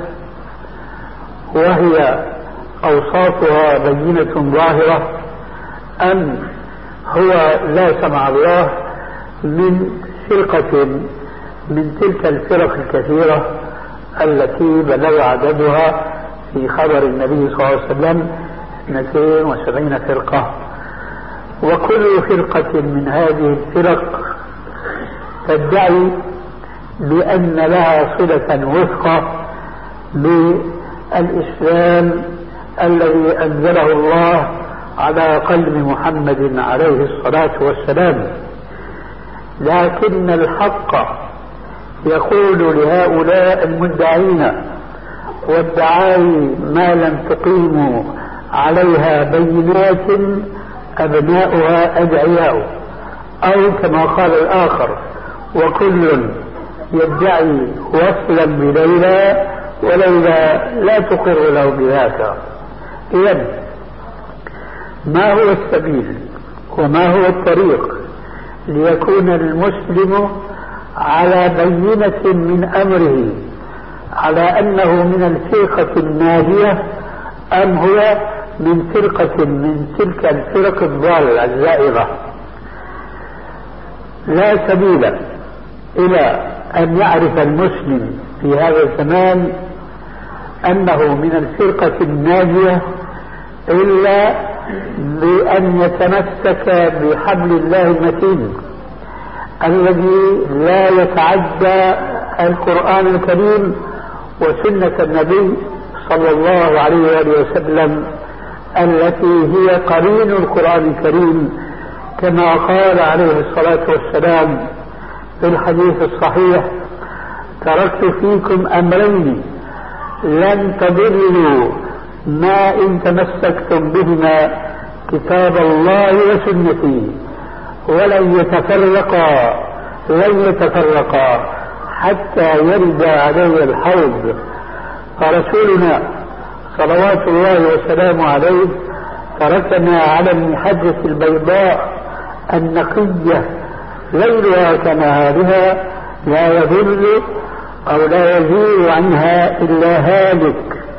وهي أوصافها بينة ظاهرة، أم هو لا سمع الله من فرقة من تلك الفرق الكثيرة التي بلغ عددها في خبر النبي صلى الله عليه وسلم اثنتين وسبعين فرقة، وكل فرقة من هذه الفرق تدعي بأن لها صلة وثقى بالإسلام الذي أنزله الله على قلب محمد عليه الصلاة والسلام. لكن الحق يقول لهؤلاء المدعين والدعاوي ما لم تقيموا عليها بينات أبناؤها أدعياء، أو كما قال الآخر وكل يدعي وصلا بليلى وليلى لا تقر له بذاك. إذن ما هو السبيل وما هو الطريق ليكون المسلم على بينة من أمره على أنه من الفرقة الناجية أم هو من فرقة من تلك الفرق الضالة الزائغة؟ لا سبيل إلى أن يعرف المسلم في هذا الزمان أنه من الفرقة الناجية إلا بأن يتمسك بحبل الله المتين الذي لا يتعدى القرآن الكريم وسنة النبي صلى الله عليه وآله وسلم التي هي قرين القرآن الكريم، كما قال عليه الصلاة والسلام في الحديث الصحيح: تركت فيكم أمرين لن تضلوا ما إن تمسكتم بهما كتاب الله وسنتي ولن يتفرقا لن يتفرقا حتى يرد علي الحوض. فرسولنا صلوات الله وسلامه عليه تركنا على المحجة البيضاء النقية ليلها كنهارها لا يضل أو لا يزيغ عنها إلا هالك.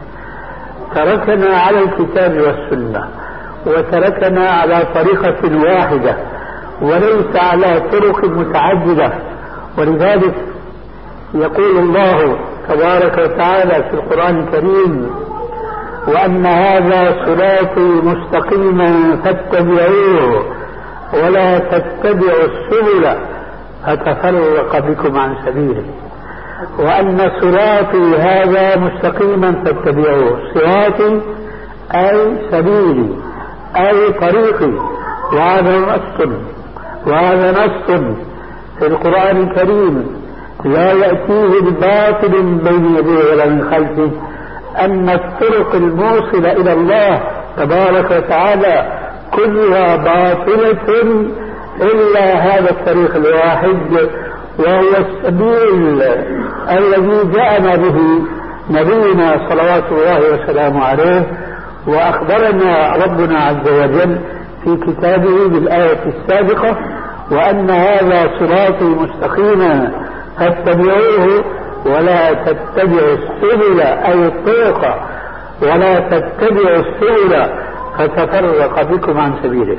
تركنا على الكتاب والسنة وتركنا على طريقة واحدة وليس على طرق متعددة. ولذلك يقول الله تبارك وتعالى في القرآن الكريم: وأن هذا صراطي مستقيما فاتبعوه ولا تتبعوا السبل فتفرق بكم عن سبيله. وأن صراطي هذا مستقيما فاتبعوه، صراطي أي سبيلي أي طريقي، وهذا نص وهذا نص في القرآن الكريم لا يأتيه الباطل من بين يديه ولا من خلفه، أن الطرق الموصلة إلى الله تبارك وتعالى كلها باطلة إلا هذا الطريق الواحد، وهو السبيل الذي جاءنا به نبينا صلوات الله وسلامه عليه. وأخبرنا ربنا عز وجل في كتابه بالآية السابقة: وأن هذا صراطي مستقيما فاتبعوه ولا تتبعوا السبل أي الطرق ولا تتبعوا السبل فتفرق بكم عن سبيله.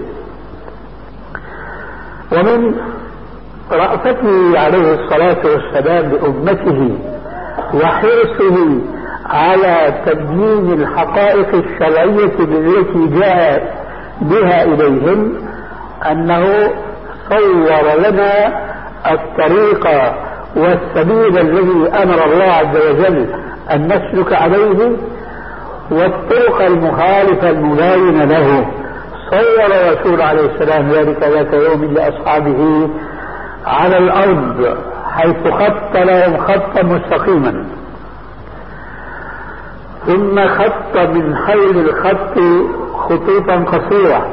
ومن رأفته عليه الصلاة والسلام بأمته وحرصه على تبيين الحقائق الشرعية التي جاء بها إليهم أنه صور لنا الطريق والسبيل الذي أمر الله عز وجل أن نسلك عليه والطرق المخالفة المباينة له. صور الرسول عليه السلام ذلك ذات يوم لأصحابه على الأرض حيث خط لهم خطا مستقيما، ثم خط من حول الخط خطوطا قصيرة.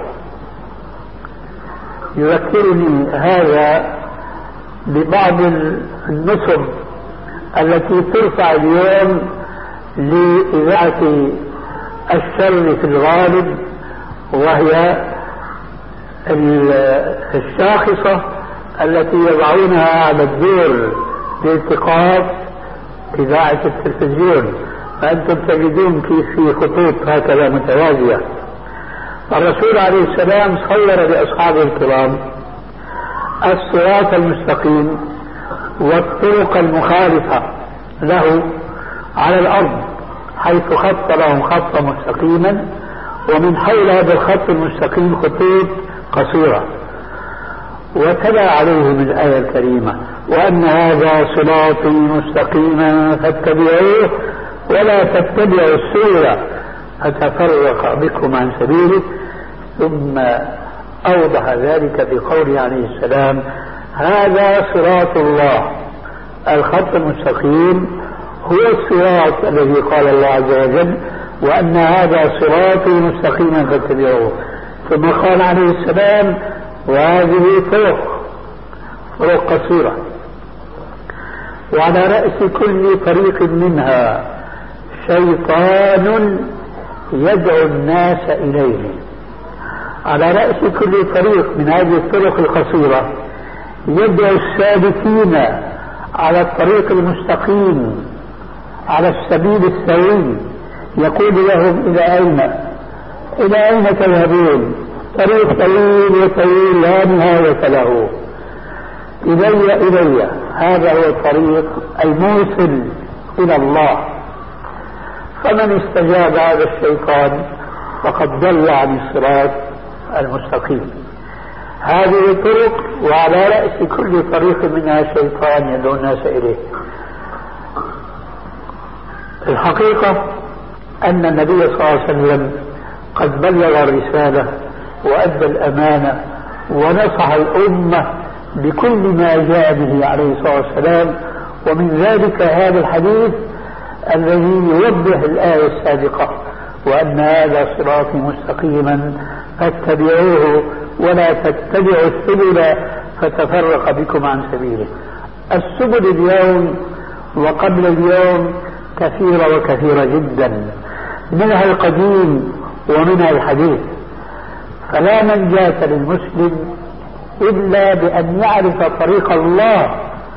يذكرني هذا ببعض النصب التي ترفع اليوم لإذاعة الشر في الغالب، وهي الشاخصة التي يضعونها على الدور لالتقاط إذاعة التلفزيون، فأنتم تجدون كيف في خطوط هكذا متوازية. الرسول عليه السلام صور لأصحابه الكرام الصراط المستقيم والطرق المخالفة له على الأرض، حيث خط لهم خطا مستقيما، ومن حول هذا الخط المستقيم خطوط قصيرة، وتلا عليهم الآية الكريمة: وأن هذا صراطي مستقيما فاتبعوه ولا تتبعوا السبل فتفرق بكم عن سبيله. ثم أوضح ذلك بقوله عليه السلام: هذا صراط الله، الخط المستقيم هو الصراط الذي قال الله عز وجل: وأن هذا صراطي مستقيما فاتبعوه. ثم قال عليه السلام: وهذه طرق طرق قصيرة، وعلى رأس كل طريق منها شيطان يدعو الناس إليه. على رأس كل طريق من هذه الطرق القصيرة يدعو السالكين على الطريق المستقيم على السبيل السوي، يقول لهم: إلى أين إلى أين تذهبون؟ طريق طويل وطويل لا نهاية له، إلي إلي. هذا هو الطريق الموصل إلى الله. فمن استجاب هذا الشيطان فقد ضل عن الصراط المستقيم. هذه الطرق، وعلى رأس كل طريق منها شيطان يدعو الناس إليه. الحقيقة أن النبي صلى الله عليه وسلم قد بلغ الرسالة وأدى الأمانة ونصح الأمة بكل ما جاء به عليه الصلاة والسلام، ومن ذلك هذا الحديث الذي يوضح الآية السابقة: وأن هذا صراطي مستقيما فاتبعوه ولا تتبعوا السبل فتفرق بكم عن سبيله. السبل اليوم وقبل اليوم كثيرة وكثيرة جدا، منها القديم ومنها الحديث. فلا منجاة للمسلم إلا بأن يعرف طريق الله،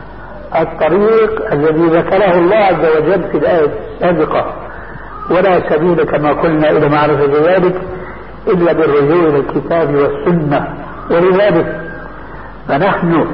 الطريق الذي ذكره الله عز وجل في الآية السابقة: ولا سبيل كما قلنا إلى معرفة ذلك إلا بالرجوع إلى الكتاب والسنة. ولذلك فنحن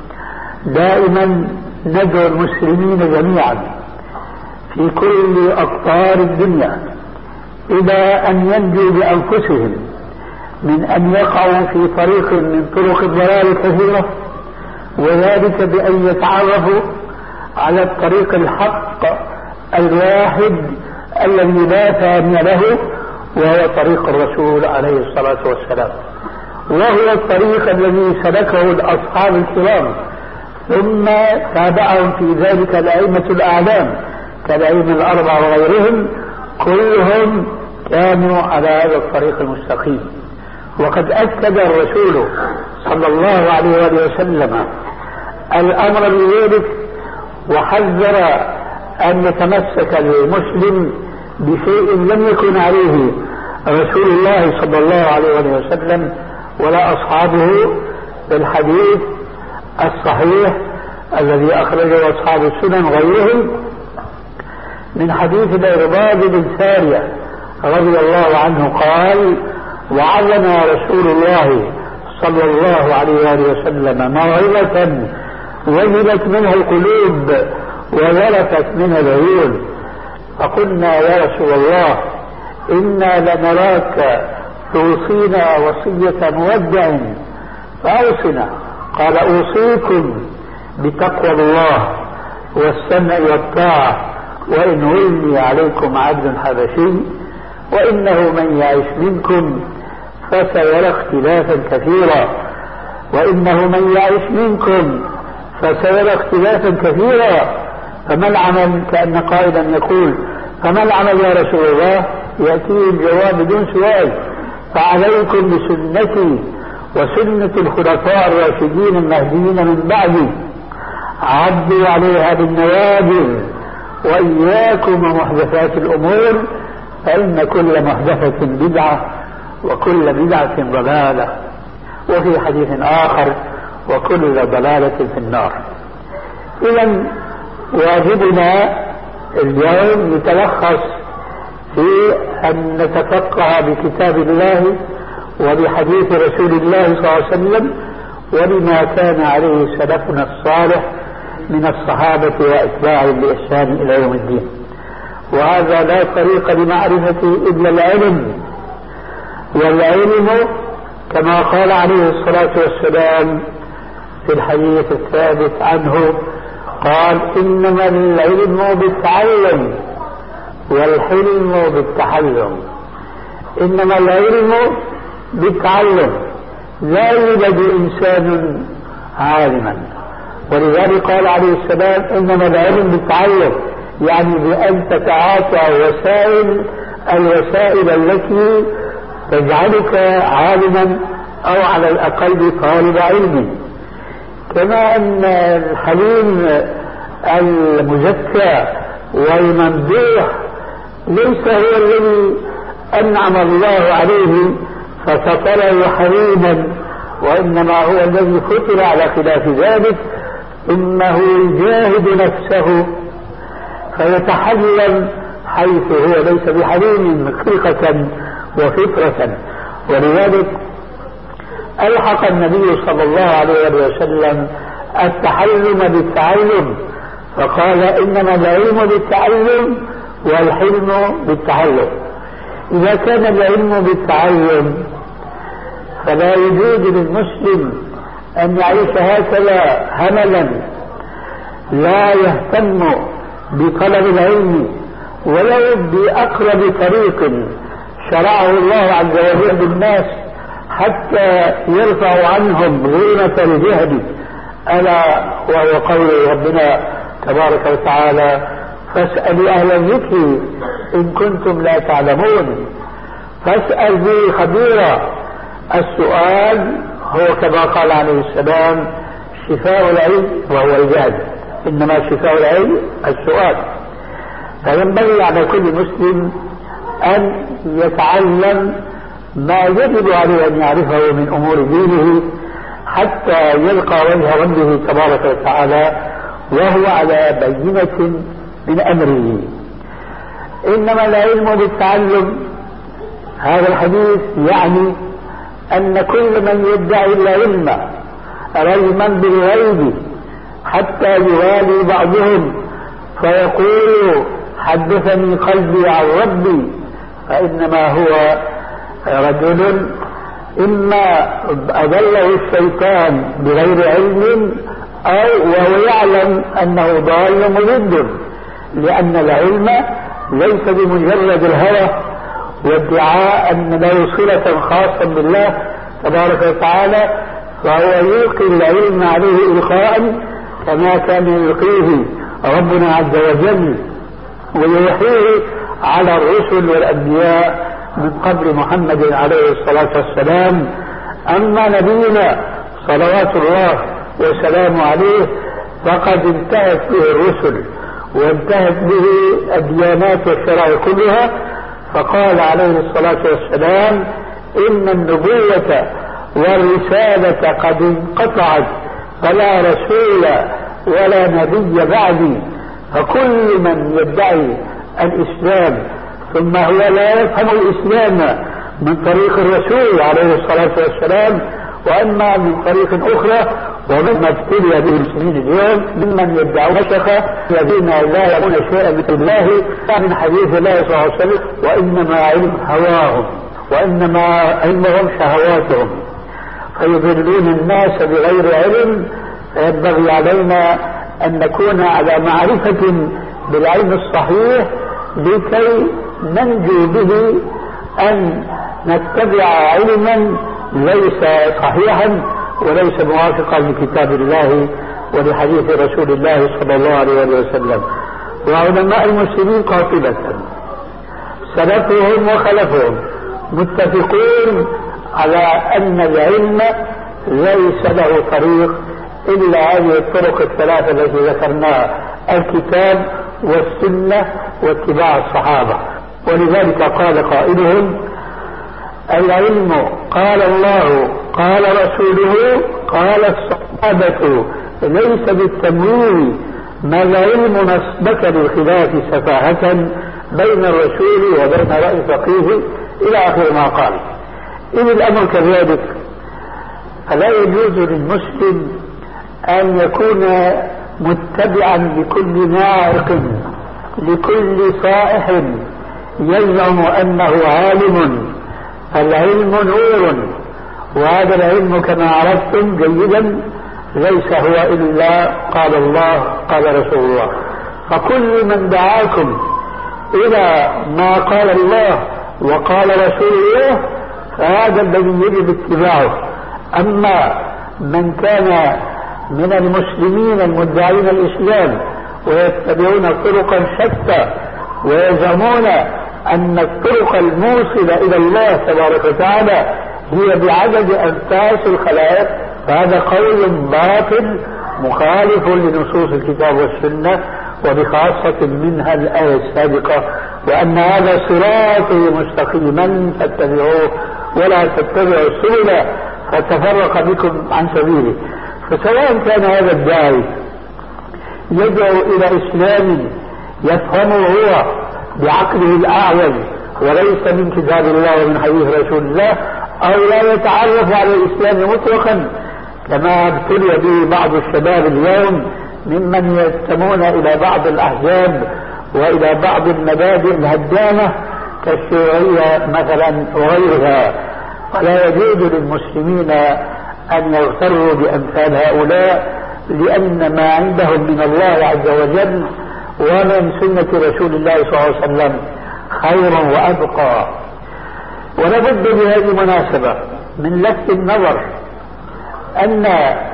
دائما ندعو المسلمين جميعا في كل أقطار الدنيا إلى أن ينجوا بأنفسهم من أن يقعوا في طريق من طرق الضلال الكثيرة، وذلك بأن يتعرفوا على الطريق الحق الواحد الذي لا ثاني له، وهو طريق الرسول عليه الصلاة والسلام، وهو الطريق الذي سلكه الأصحاب الكرام ثم تابعهم في ذلك الأئمة الأعلام كالأئمة الأربعة وغيرهم، كلهم كانوا على هذا الطريق المستقيم. وقد أكد الرسول صلى الله عليه وآله وسلم الأمر بذلك، وحذر أن يتمسك المسلم بشيء لم يكن عليه رسول الله صلى الله عليه وآله وسلم ولا أصحابه بالحديث الصحيح الذي أخرجه أصحاب السنن غيرهم من حديث الإرباض بن سارية رضي الله عنه قال: وعظنا رسول الله صلى الله عليه وآله وسلم موعظة وجلت منها القلوب وذرفت منها العيون، فقلنا: يا رسول الله، إنا لنراك توصينا وصية مودع فأوصنا. قال: أوصيكم بتقوى الله والسمع والطاعة، وإن ولي عليكم عبد حبشي، وإنه من يعيش منكم فسيرى اختلافا كثيرا وإنه من يعيش منكم فسيرى اختلافا كثيرا فما العمل؟ كأن قائلا يقول: فما العمل يا رسول الله؟ يأتيه الجواب بدون سؤال: فعليكم بسنتي وسنة الخلفاء الراشدين المهديين من بعدي، عضوا عليها بالنواجذ، وإياكم ومحدثات الأمور، فإن كل محدثة بدعة وكل بدعة ضلالة. وفي حديث آخر: وكل ضلالة في النار. إذا واجبنا اليوم يتلخص في أن نتفقه بكتاب الله وبحديث رسول الله صلى الله عليه وسلم وبما كان عليه سلفنا الصالح من الصحابة وأتباعهم بإحسان إلى يوم الدين. وهذا لا طريق لمعرفته إلا العلم، والعلم كما قال عليه الصلاة والسلام في الحديث الثابت عنه قال إنما العلم بالتعلم والحلم بالتحلم. إنما العلم بالتعلم، لا يوجد إنسان عالما، ولذلك قال عليه السلام إنما العلم بالتعلم، يعني بأن تتعاطى وسائل الوسائل التي تجعلك عالما أو على الأقل طالب علم. كما أن الحليم المزكى والممدوح ليس هو الذي أنعم الله عليه ففطره حليما، وإنما هو الذي فطر على خلاف ذلك، إنه يجاهد نفسه فيتحلم حيث هو ليس بحليم خلقة وفطرة. ولذلك ألحق النبي صلى الله عليه وسلم التحلم بالتعلم فقال إنما العلم بالتعلم والحلم بالتعلم. إذا كان العلم بالتعلم فلا يجوز للمسلم أن يعيش هكذا هملا لا يهتم بطلب العلم ولو بأقرب طريق شرعه الله عز وجل بالناس حتى يرفع عنهم غيرة الجهل، ألا وهو قول ربنا تبارك وتعالى فاسألوا أهل الذكر إن كنتم لا تعلمون. فاسأل به خبيرا. السؤال هو كما قال عليه السلام شفاء العلم وهو الجهل، إنما شفاء العلم السؤال. فينبغي على كل مسلم أن يتعلم ما يجب عليه أن يعرفه من أمور دينه حتى يلقى وجه ربه تبارك وتعالى وهو على بينة من أمره. إنما العلم بالتعلم، هذا الحديث يعني أن كل من يدعي العلم رجما بالغيب حتى يوالي بعضهم فيقول حدثني قلبي عن ربي، فإنما هو رجل إما أضله الشيطان بغير علم أو وهو يعلم أنه ضال مضل، لأن العلم ليس بمجرد الهوى وادعاء أن له صلة خاصة بالله تبارك وتعالى، فهو يلقي العلم عليه إلقاء كما كان يلقيه ربنا عز وجل ويوحيه على الرسل والأنبياء من قبل محمد عليه الصلاة والسلام. أما نبينا صلوات الله وسلامه عليه فقد انتهت به الرسل وانتهت به الديانات والشرائع كلها، فقال عليه الصلاة والسلام إن النبوة والرسالة قد انقطعت فلا رسول ولا نبي بعدي. فكل من يدعي الإسلام ثم هو لا يفهم الإسلام من طريق الرسول عليه الصلاة والسلام وأما من طريق أخرى ومما ابتلي به المسلمين اليوم ممن يدعون نسخ الذين لا يعلمون شيئا من الله من حديث الله صلى الله عليه وسلم وإنما علم هواهم وإنما علمهم شهواتهم فيضلون الناس بغير علم. فينبغي علينا أن نكون على معرفة بالعلم الصحيح لكي ننجو به أن نتبع علما ليس صحيحا وليس موافقا لكتاب الله ولحديث رسول الله صلى الله عليه وسلم. وعلماء المسلمين قاطبة سلفهم وخلفهم متفقون على أن العلم ليس له طريق إلا هذه الطرق الثلاثة التي ذكرناها: الكتاب والسنة واتباع الصحابة. ولذلك قال قائلهم: العلم قال الله قال رسوله قال الصحابة ليس بالتمويل ما العلم نسبك للخلاف سفاهة بين الرسول وبين رأي فقيه إلى آخر ما قال. إذ الأمر كذلك فلا يجوز للمسلم أن يكون متبعا لكل ناعق لكل صائح يزعم أنه عالم. العلم نور، وهذا العلم كما عرفتم جيدا ليس هو إلا قال الله قال رسول الله. فكل من دعاكم إلى ما قال الله وقال رسول الله فهذا الذي يجب اتباعه. أما من كان من المسلمين المدعين الإسلام ويتبعون طرقا شتى ويزعمون أن الطرق الموصلة إلى الله تبارك وتعالى هي بعدد أنفاس الخلائق فهذا قول باطل مخالف لنصوص الكتاب والسنة، وبخاصة منها الآية السابقة وأن هذا صراطي مستقيما فاتبعوه ولا تتبعوا السبل فتفرق بكم عن سبيله. فسواء كان هذا الداعي يدعو إلى إسلام يفهمه هو بعقله الأعوج وليس من كتاب الله ومن حديث رسول الله، أو لا يتعرف على الإسلام مطلقا كما ابتلي به بعض الشباب اليوم ممن ينتمون إلى بعض الأحزاب وإلى بعض المبادئ الهدامة كالشيوعية مثلا وغيرها. فلا يجوز للمسلمين أن يغتروا بأمثال هؤلاء، لأن ما عندهم من الله عز وجل ومن سنة رسول الله صلى الله عليه وسلم خير وأبقى. ولابد بهذه المناسبة من لفت النظر أن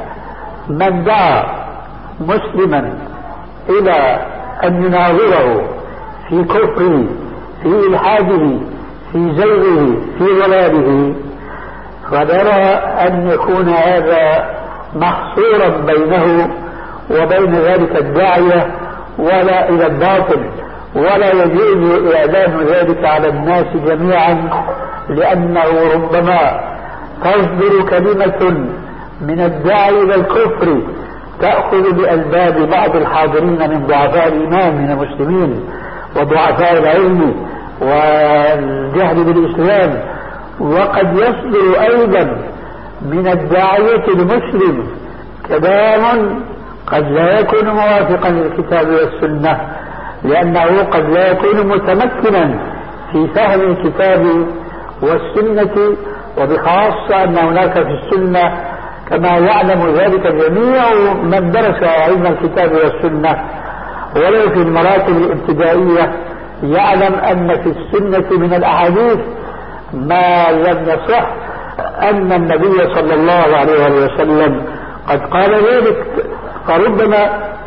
من دعا مسلما إلى أن يناظره في كفره في إلحاده في زيغه في ضلاله فنرى أن يكون هذا محصورا بينه وبين ذلك الداعية ولا إلى الباطل، ولا يجوز إعلان ذلك على الناس جميعا، لأنه ربما تصدر كلمة من الداعي إلى الكفر تأخذ بألباب بعض الحاضرين من ضعفاء الإيمان من المسلمين وضعفاء العلم والجهل بالإسلام، وقد يصدر أيضا من الداعية المسلم كلام قد لا يكون موافقا للكتاب والسنة، لأنه قد لا يكون متمكنا في فهم الكتاب والسنة، وبخاصة أن هناك في السنة كما يعلم ذلك جميع من درس علم الكتاب والسنة ولو في المراتب الابتدائية يعلم أن في السنة من الأحاديث ما لم يصح أن النبي صلى الله عليه وسلم قد قال ذلك. فربما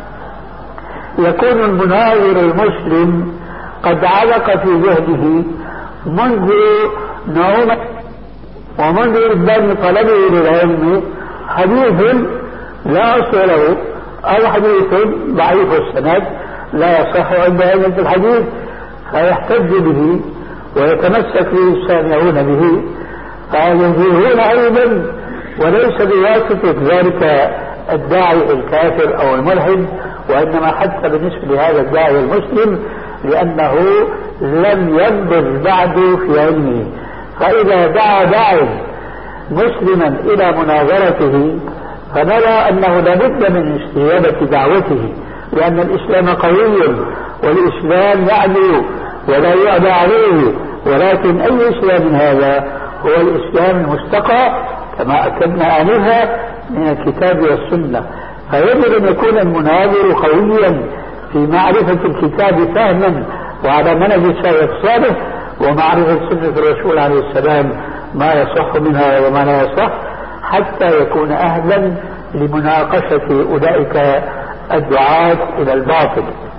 يكون المناظر المسلم قد علق في جهده منذ نعومة ومنذ إبدان طلبه للعلم حديث لا أصل له أو حديث ضعيف السند لا يصح عند علم الحديث فيحتج به ويتمسك به السامعون به فينزهون أيضا، وليس بواسطة ذلك الداعي الكافر أو الملحد، وإنما حتى بالنسبة لهذا الداعي المسلم لأنه لم ينضج بعد في علمه. فإذا دعا داعي مسلما إلى مناظرته فنرى أنه لابد من استجابة دعوته، لأن الإسلام قوي والإسلام يعلو ولا يعلى عليه، ولكن أي إسلام هذا هو الإسلام المستقى كما أكدنا آنفا من الكتاب والسنة. فيجب أن يكون المناظر قويا في معرفة الكتاب فهما وعلى منهج السلف الصالح ومعرفة سنة الرسول عليه السلام ما يصح منها وما لا يصح حتى يكون أهلا لمناقشة أولئك الدعاة إلى الباطل.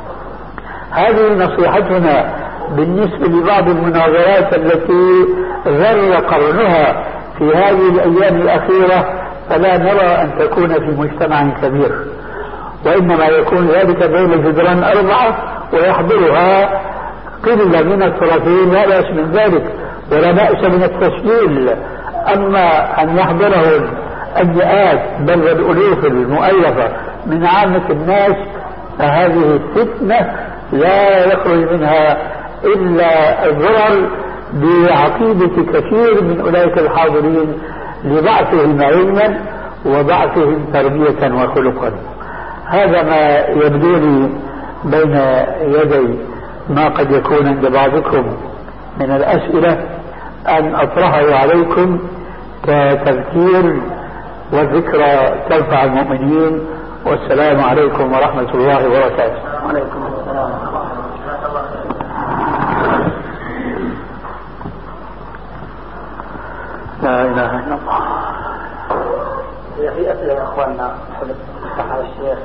هذه نصيحتنا بالنسبة لبعض المناظرات التي غر قرنها في هذه الأيام الأخيرة، فلا نرى أن تكون في مجتمع كبير، وإنما يكون ذلك بين جدران أربعة ويحضرها قلة من الطرفين لا بأس من ذلك ولا بأس من التسجيل. أما أن يحضره المئات بل والألوف المؤلفة من عامة الناس، فهذه الفتنة لا يخرج منها إلا الضرر بعقيدة كثير من أولئك الحاضرين لضعفهم علما وضعفهم تربية وخلقا. هذا ما يبدو لي بين يدي ما قد يكون عند بعضكم من الأسئلة أن أطرحه عليكم كتذكير وذكرى تنفع المؤمنين. والسلام عليكم ورحمة الله وبركاته. وعليكم السلام ورحمة الله. لا إله إلا الله. في أسئلة يا أخواننا حول الصحة على الشيخ.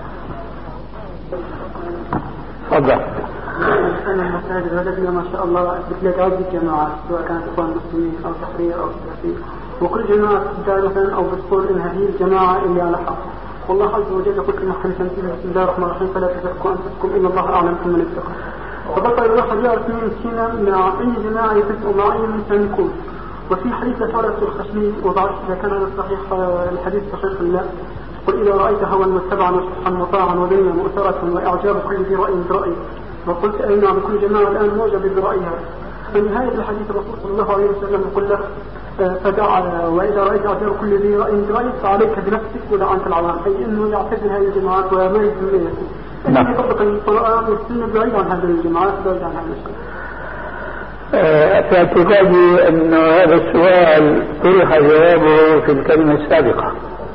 تفضل. أنا المساجد ولدنا ما شاء الله مثل عدد الجماعات سواء كانت إخوان مسلمين أو تحرير أو سلفي، وكل جماعة تدعي مثلا أو بتقول إن هذه الجماعة اللي على حق، والله عز وجل يقول في محكمة تنزيله بسم الله الرحمن الرحيم فلا تزكوا أنفسكم إن الله أعلم بمن اتقى. فبطل الواحد يعرف من فينا مع أي جماعة يفتح ومع أي إنسان يكون. وفي حديث أشارة الخشبي وضعت إذا كان هذا صحيح الحديث صحيح الله، قل إذا رأيت هوى متبعا وشحا مطاعا ودينا مؤثرة وإعجاب كل ذي رأي برأي، وقلت أي نعم كل جماعة الآن معجب برأيها. فنهاية الحديث الرسول صلى الله عليه وسلم يقول له فدع وإذا رأيت إعجاب كل ذي رأي برأي فعليك بنفسك ودع عنك العوام، أي أنه يعتزل هذه الجماعات وما يجب أن يطبق القرآن والسنة بعيد عن هذه الجماعات بعيد عن هذا الشيء. في اعتقادي أن هذا السؤال طرح جوابه في الكلمة السابقة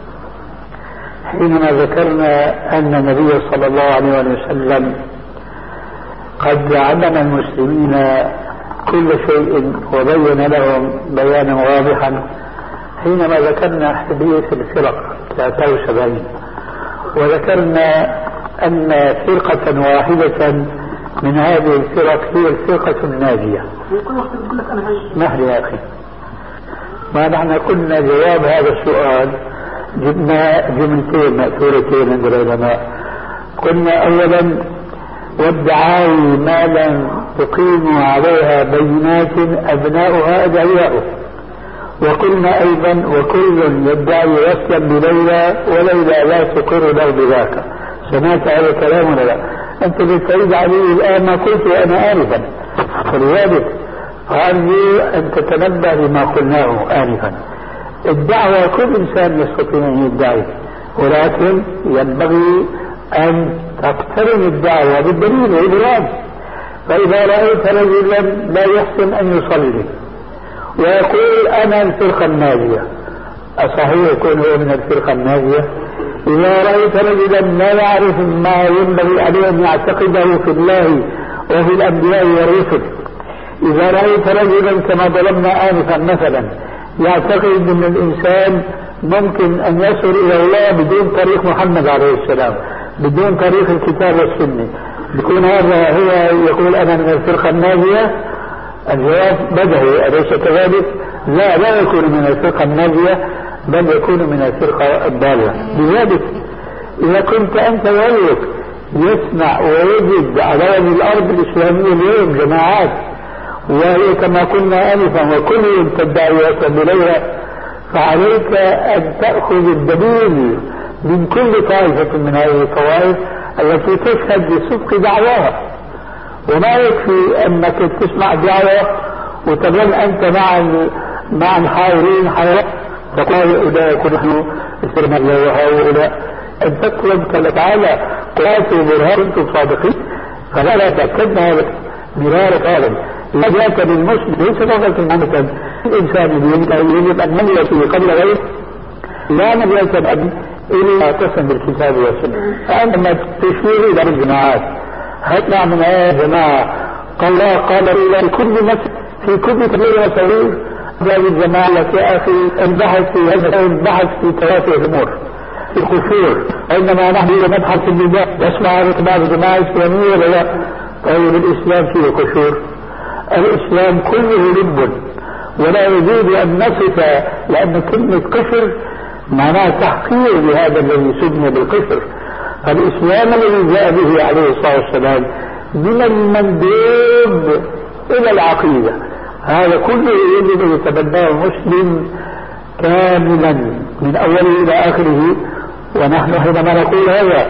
حينما ذكرنا أن النبي صلى الله عليه وسلم قد علم المسلمين كل شيء وبين لهم بيانا واضحا حينما ذكرنا حديث الفرق ثلاثة وسبعين، وذكرنا أن فرقة واحدة من هذه الفرق هي الفرقة الناجية. اسمح لي يا أخي، ما نحن قلنا جواب هذا السؤال جبنا جملتين مأثورتين عند العلماء. قلنا أولا والدعاوي ما لم تقيم عليها بينات أبناؤها أدعياؤه، وقلنا أيضا وكل يدعي وصلا بليلى وليلى لا تقر له بذاك. سمعت هذا الكلام ولا لا؟ أنت بتعيد عليه الآن ما قلت أنا آنفا، فلذلك أرجو أن تتنبه لما قلناه آنفا. الدعوة كل إنسان يستطيع أن يدعي، ولكن ينبغي أن تقترن الدعوة بالدليل والإبراز. فإذا رأيت رجلا لا يحسن أن يصلي ويقول أنا الفرقة الناجية، أصحيح يكون هو من الفرقة الناجية؟ إذا رأيت رجلا لا يعرف ما ينبغي عليه أن يعتقده في الله وفي الأنبياء والرسل، إذا رأيت رجلا كما ضربنا آنفا مثلا يعتقد أن الإنسان ممكن أن يصل إلى الله بدون طريق محمد عليه السلام، بدون طريق الكتاب والسنة، يكون هذا هو يقول أنا من الفرقة الناجية؟ الجواب بدهي، أليس كذلك؟ لا لا يكون من الفرقة الناجية بل يكون من الفرقة الضالة. لذلك إذا كنت أنت وغيرك يسمع ويجد على وجه الأرض الإسلامية اليوم جماعات وهي كما قلنا آنفا وكل تدعي وصل إليها، فعليك أن تأخذ الدليل من كل طائفة من هذه الطوائف التي تشهد بصدق دعواها. وما يكفي أنك تسمع دعوة وتظل أنت مع مع الحاضرين حيران تقول هؤلاء نحن سرنا الله وهؤلاء، أن تطلب تعالى قاتل برهان كنتم صادقين. فلا لا تأكدنا هذا مرارة فعلا. لا جاءت بالمسلم ليس فقط المعنى الإنسان يجب أن من يأتي قبل غيره لا من يأتي إلا تصل بالكتاب والسنة. فأنت تشير إلى الجماعات هتنع من هذه الجماعة قال لا قال إلا في كل مسجد في كل تبليغ وتغيير هذه الجماعة التي أخي البحث في هذا البحث في ثلاثة أمور في القشور، عندما نحن نبحث في البداية نسمع رتبات الجماعة الإسلامية ولا لا؟ طيب الإسلام فيه قشور؟ الإسلام كله لب ولا يجوز أن نصف، لأن كلمة قشر معناه تحقير لهذا الذي سمي بالقشر. فالإسلام الذي جاء به عليه الصلاة والسلام من المندوب إلى العقيدة، هذا كله يجب أن يتبناه المسلم كاملا من أوله إلى آخره. ونحن حينما نقول هذا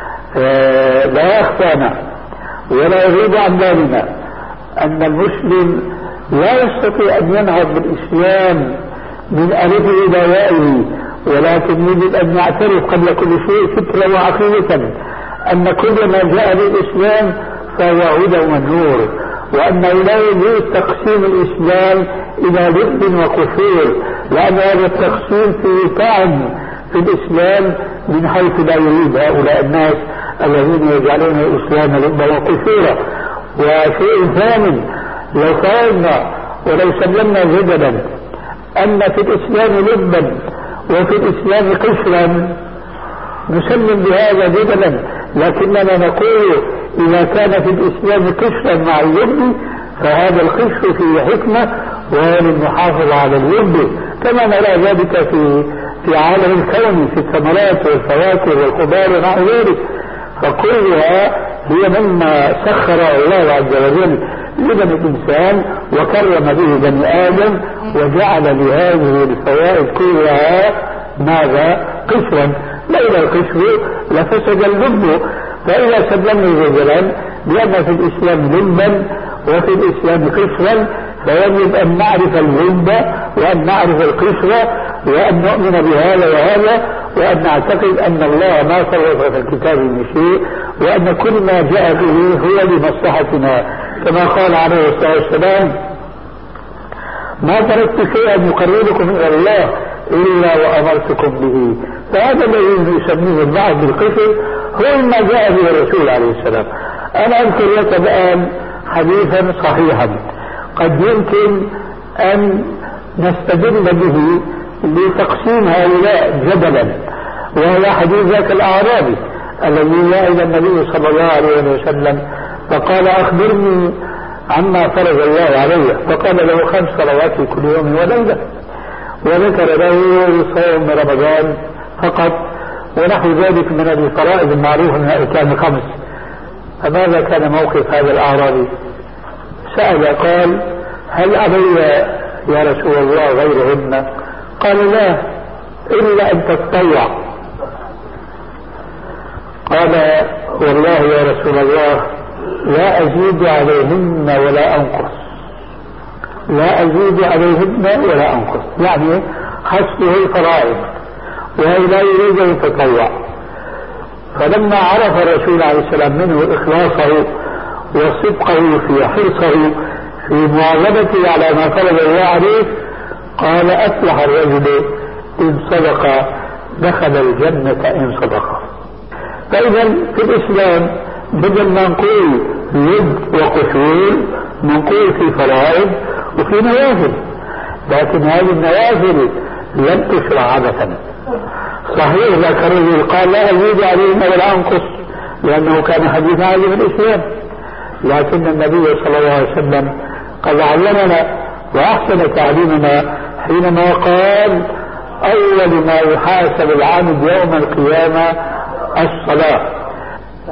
لا يخفانا ولا يغيب عن بالنا أن المسلم لا يستطيع أن ينهض بالإسلام من ألفه إلى يائه، ولكن يجب أن يعترف قبل كل شيء فكرة وعقيدة أن كل ما جاء بالإسلام فهو هدى ونور، وأنه لا يجوز تقسيم الإسلام إلى لب وكفور، لأن هذا التقسيم فيه طعن في الإسلام من حيث لا يريد هؤلاء الناس الذين يجعلون الإسلام لبا وكفورا. وشيء ثاني، لو فرضنا ولو سلمنا جدلا أن في الإسلام لبا وفي الإسلام قشرا نسلم بهذا جدلا، لكننا نقول إذا كان في الإسلام قشرا مع اللب فهذا القشر فيه حكمة وهو للمحافظة على اللب، كما نرى ذلك في في عالم الكون في الثمرات والفواكه والخضار ونحو ذلك. فكلها هي مما سخر الله عز وجل لبن الإنسان وكرم به بني آدم وجعل لهذه الفوائد كلها ماذا؟ قشرا. لولا القشر لفسد اللب. فإذا سلمنا جدلا بأن في الإسلام لبا وفي الإسلام قشرا فيجب أن نعرف اللب وأن نعرف القشر وأن نؤمن بهذا وهذا، وأن نعتقد أن الله ما فرط في الكتاب من شيء، وأن كل ما جاء به هو لمصلحتنا، كما قال عليه الصلاة والسلام: ما تركت شيئا يقربكم إلى الله إلا وأمرتكم به. فهذا الذي يسميه البعض بالقشر هو ما جاء به الرسول عليه السلام. أنا أذكر لك الآن حديثا صحيحا قد يمكن أن نستدل به لتقسيم هؤلاء جدلا، وهو حديث ذاك الأعرابي الذي جاء إلى النبي صلى الله عليه وسلم فقال: أخبرني عما فرض الله عليه. فقال له: خمس صلوات في كل يوم وليلة، وذكر له صوم رمضان فقط ونحو ذلك من الفرائض المعروفة من الأركان خمس. فماذا كان موقف هذا الأعرابي؟ سأل قال: هل علي يا رسول الله غيرهن؟ قال: لا، إلا أن تتطوع. قال: والله يا رسول الله لا أزيد عليهن ولا أنقص، لا أزيد عليهن ولا أنقص، يعني حسبه الفرائض وهي لا يريد أن يتطوع. فلما عرف الرسول عليه السلام منه إخلاصه وصدقه في حرصه في مواظبته على ما فرض الله عليه قال: أفلح الرجل إن صدق دخل الجنة إن صدق. فإذا في الإسلام بدل ما نقول لب وقشور نقول في فرائض وفي نوافل، لكن هذه النوافل لم تشرع عبثا. صحيح ذاك الرجل قال: لا أزيد عليهن ولا أنقص، لأنه كان حديث عالم الإسلام، لكن النبي صلى الله عليه وسلم قد علمنا وأحسن تعليمنا حينما قال: أول ما يحاسب العبد يوم القيامة الصلاة.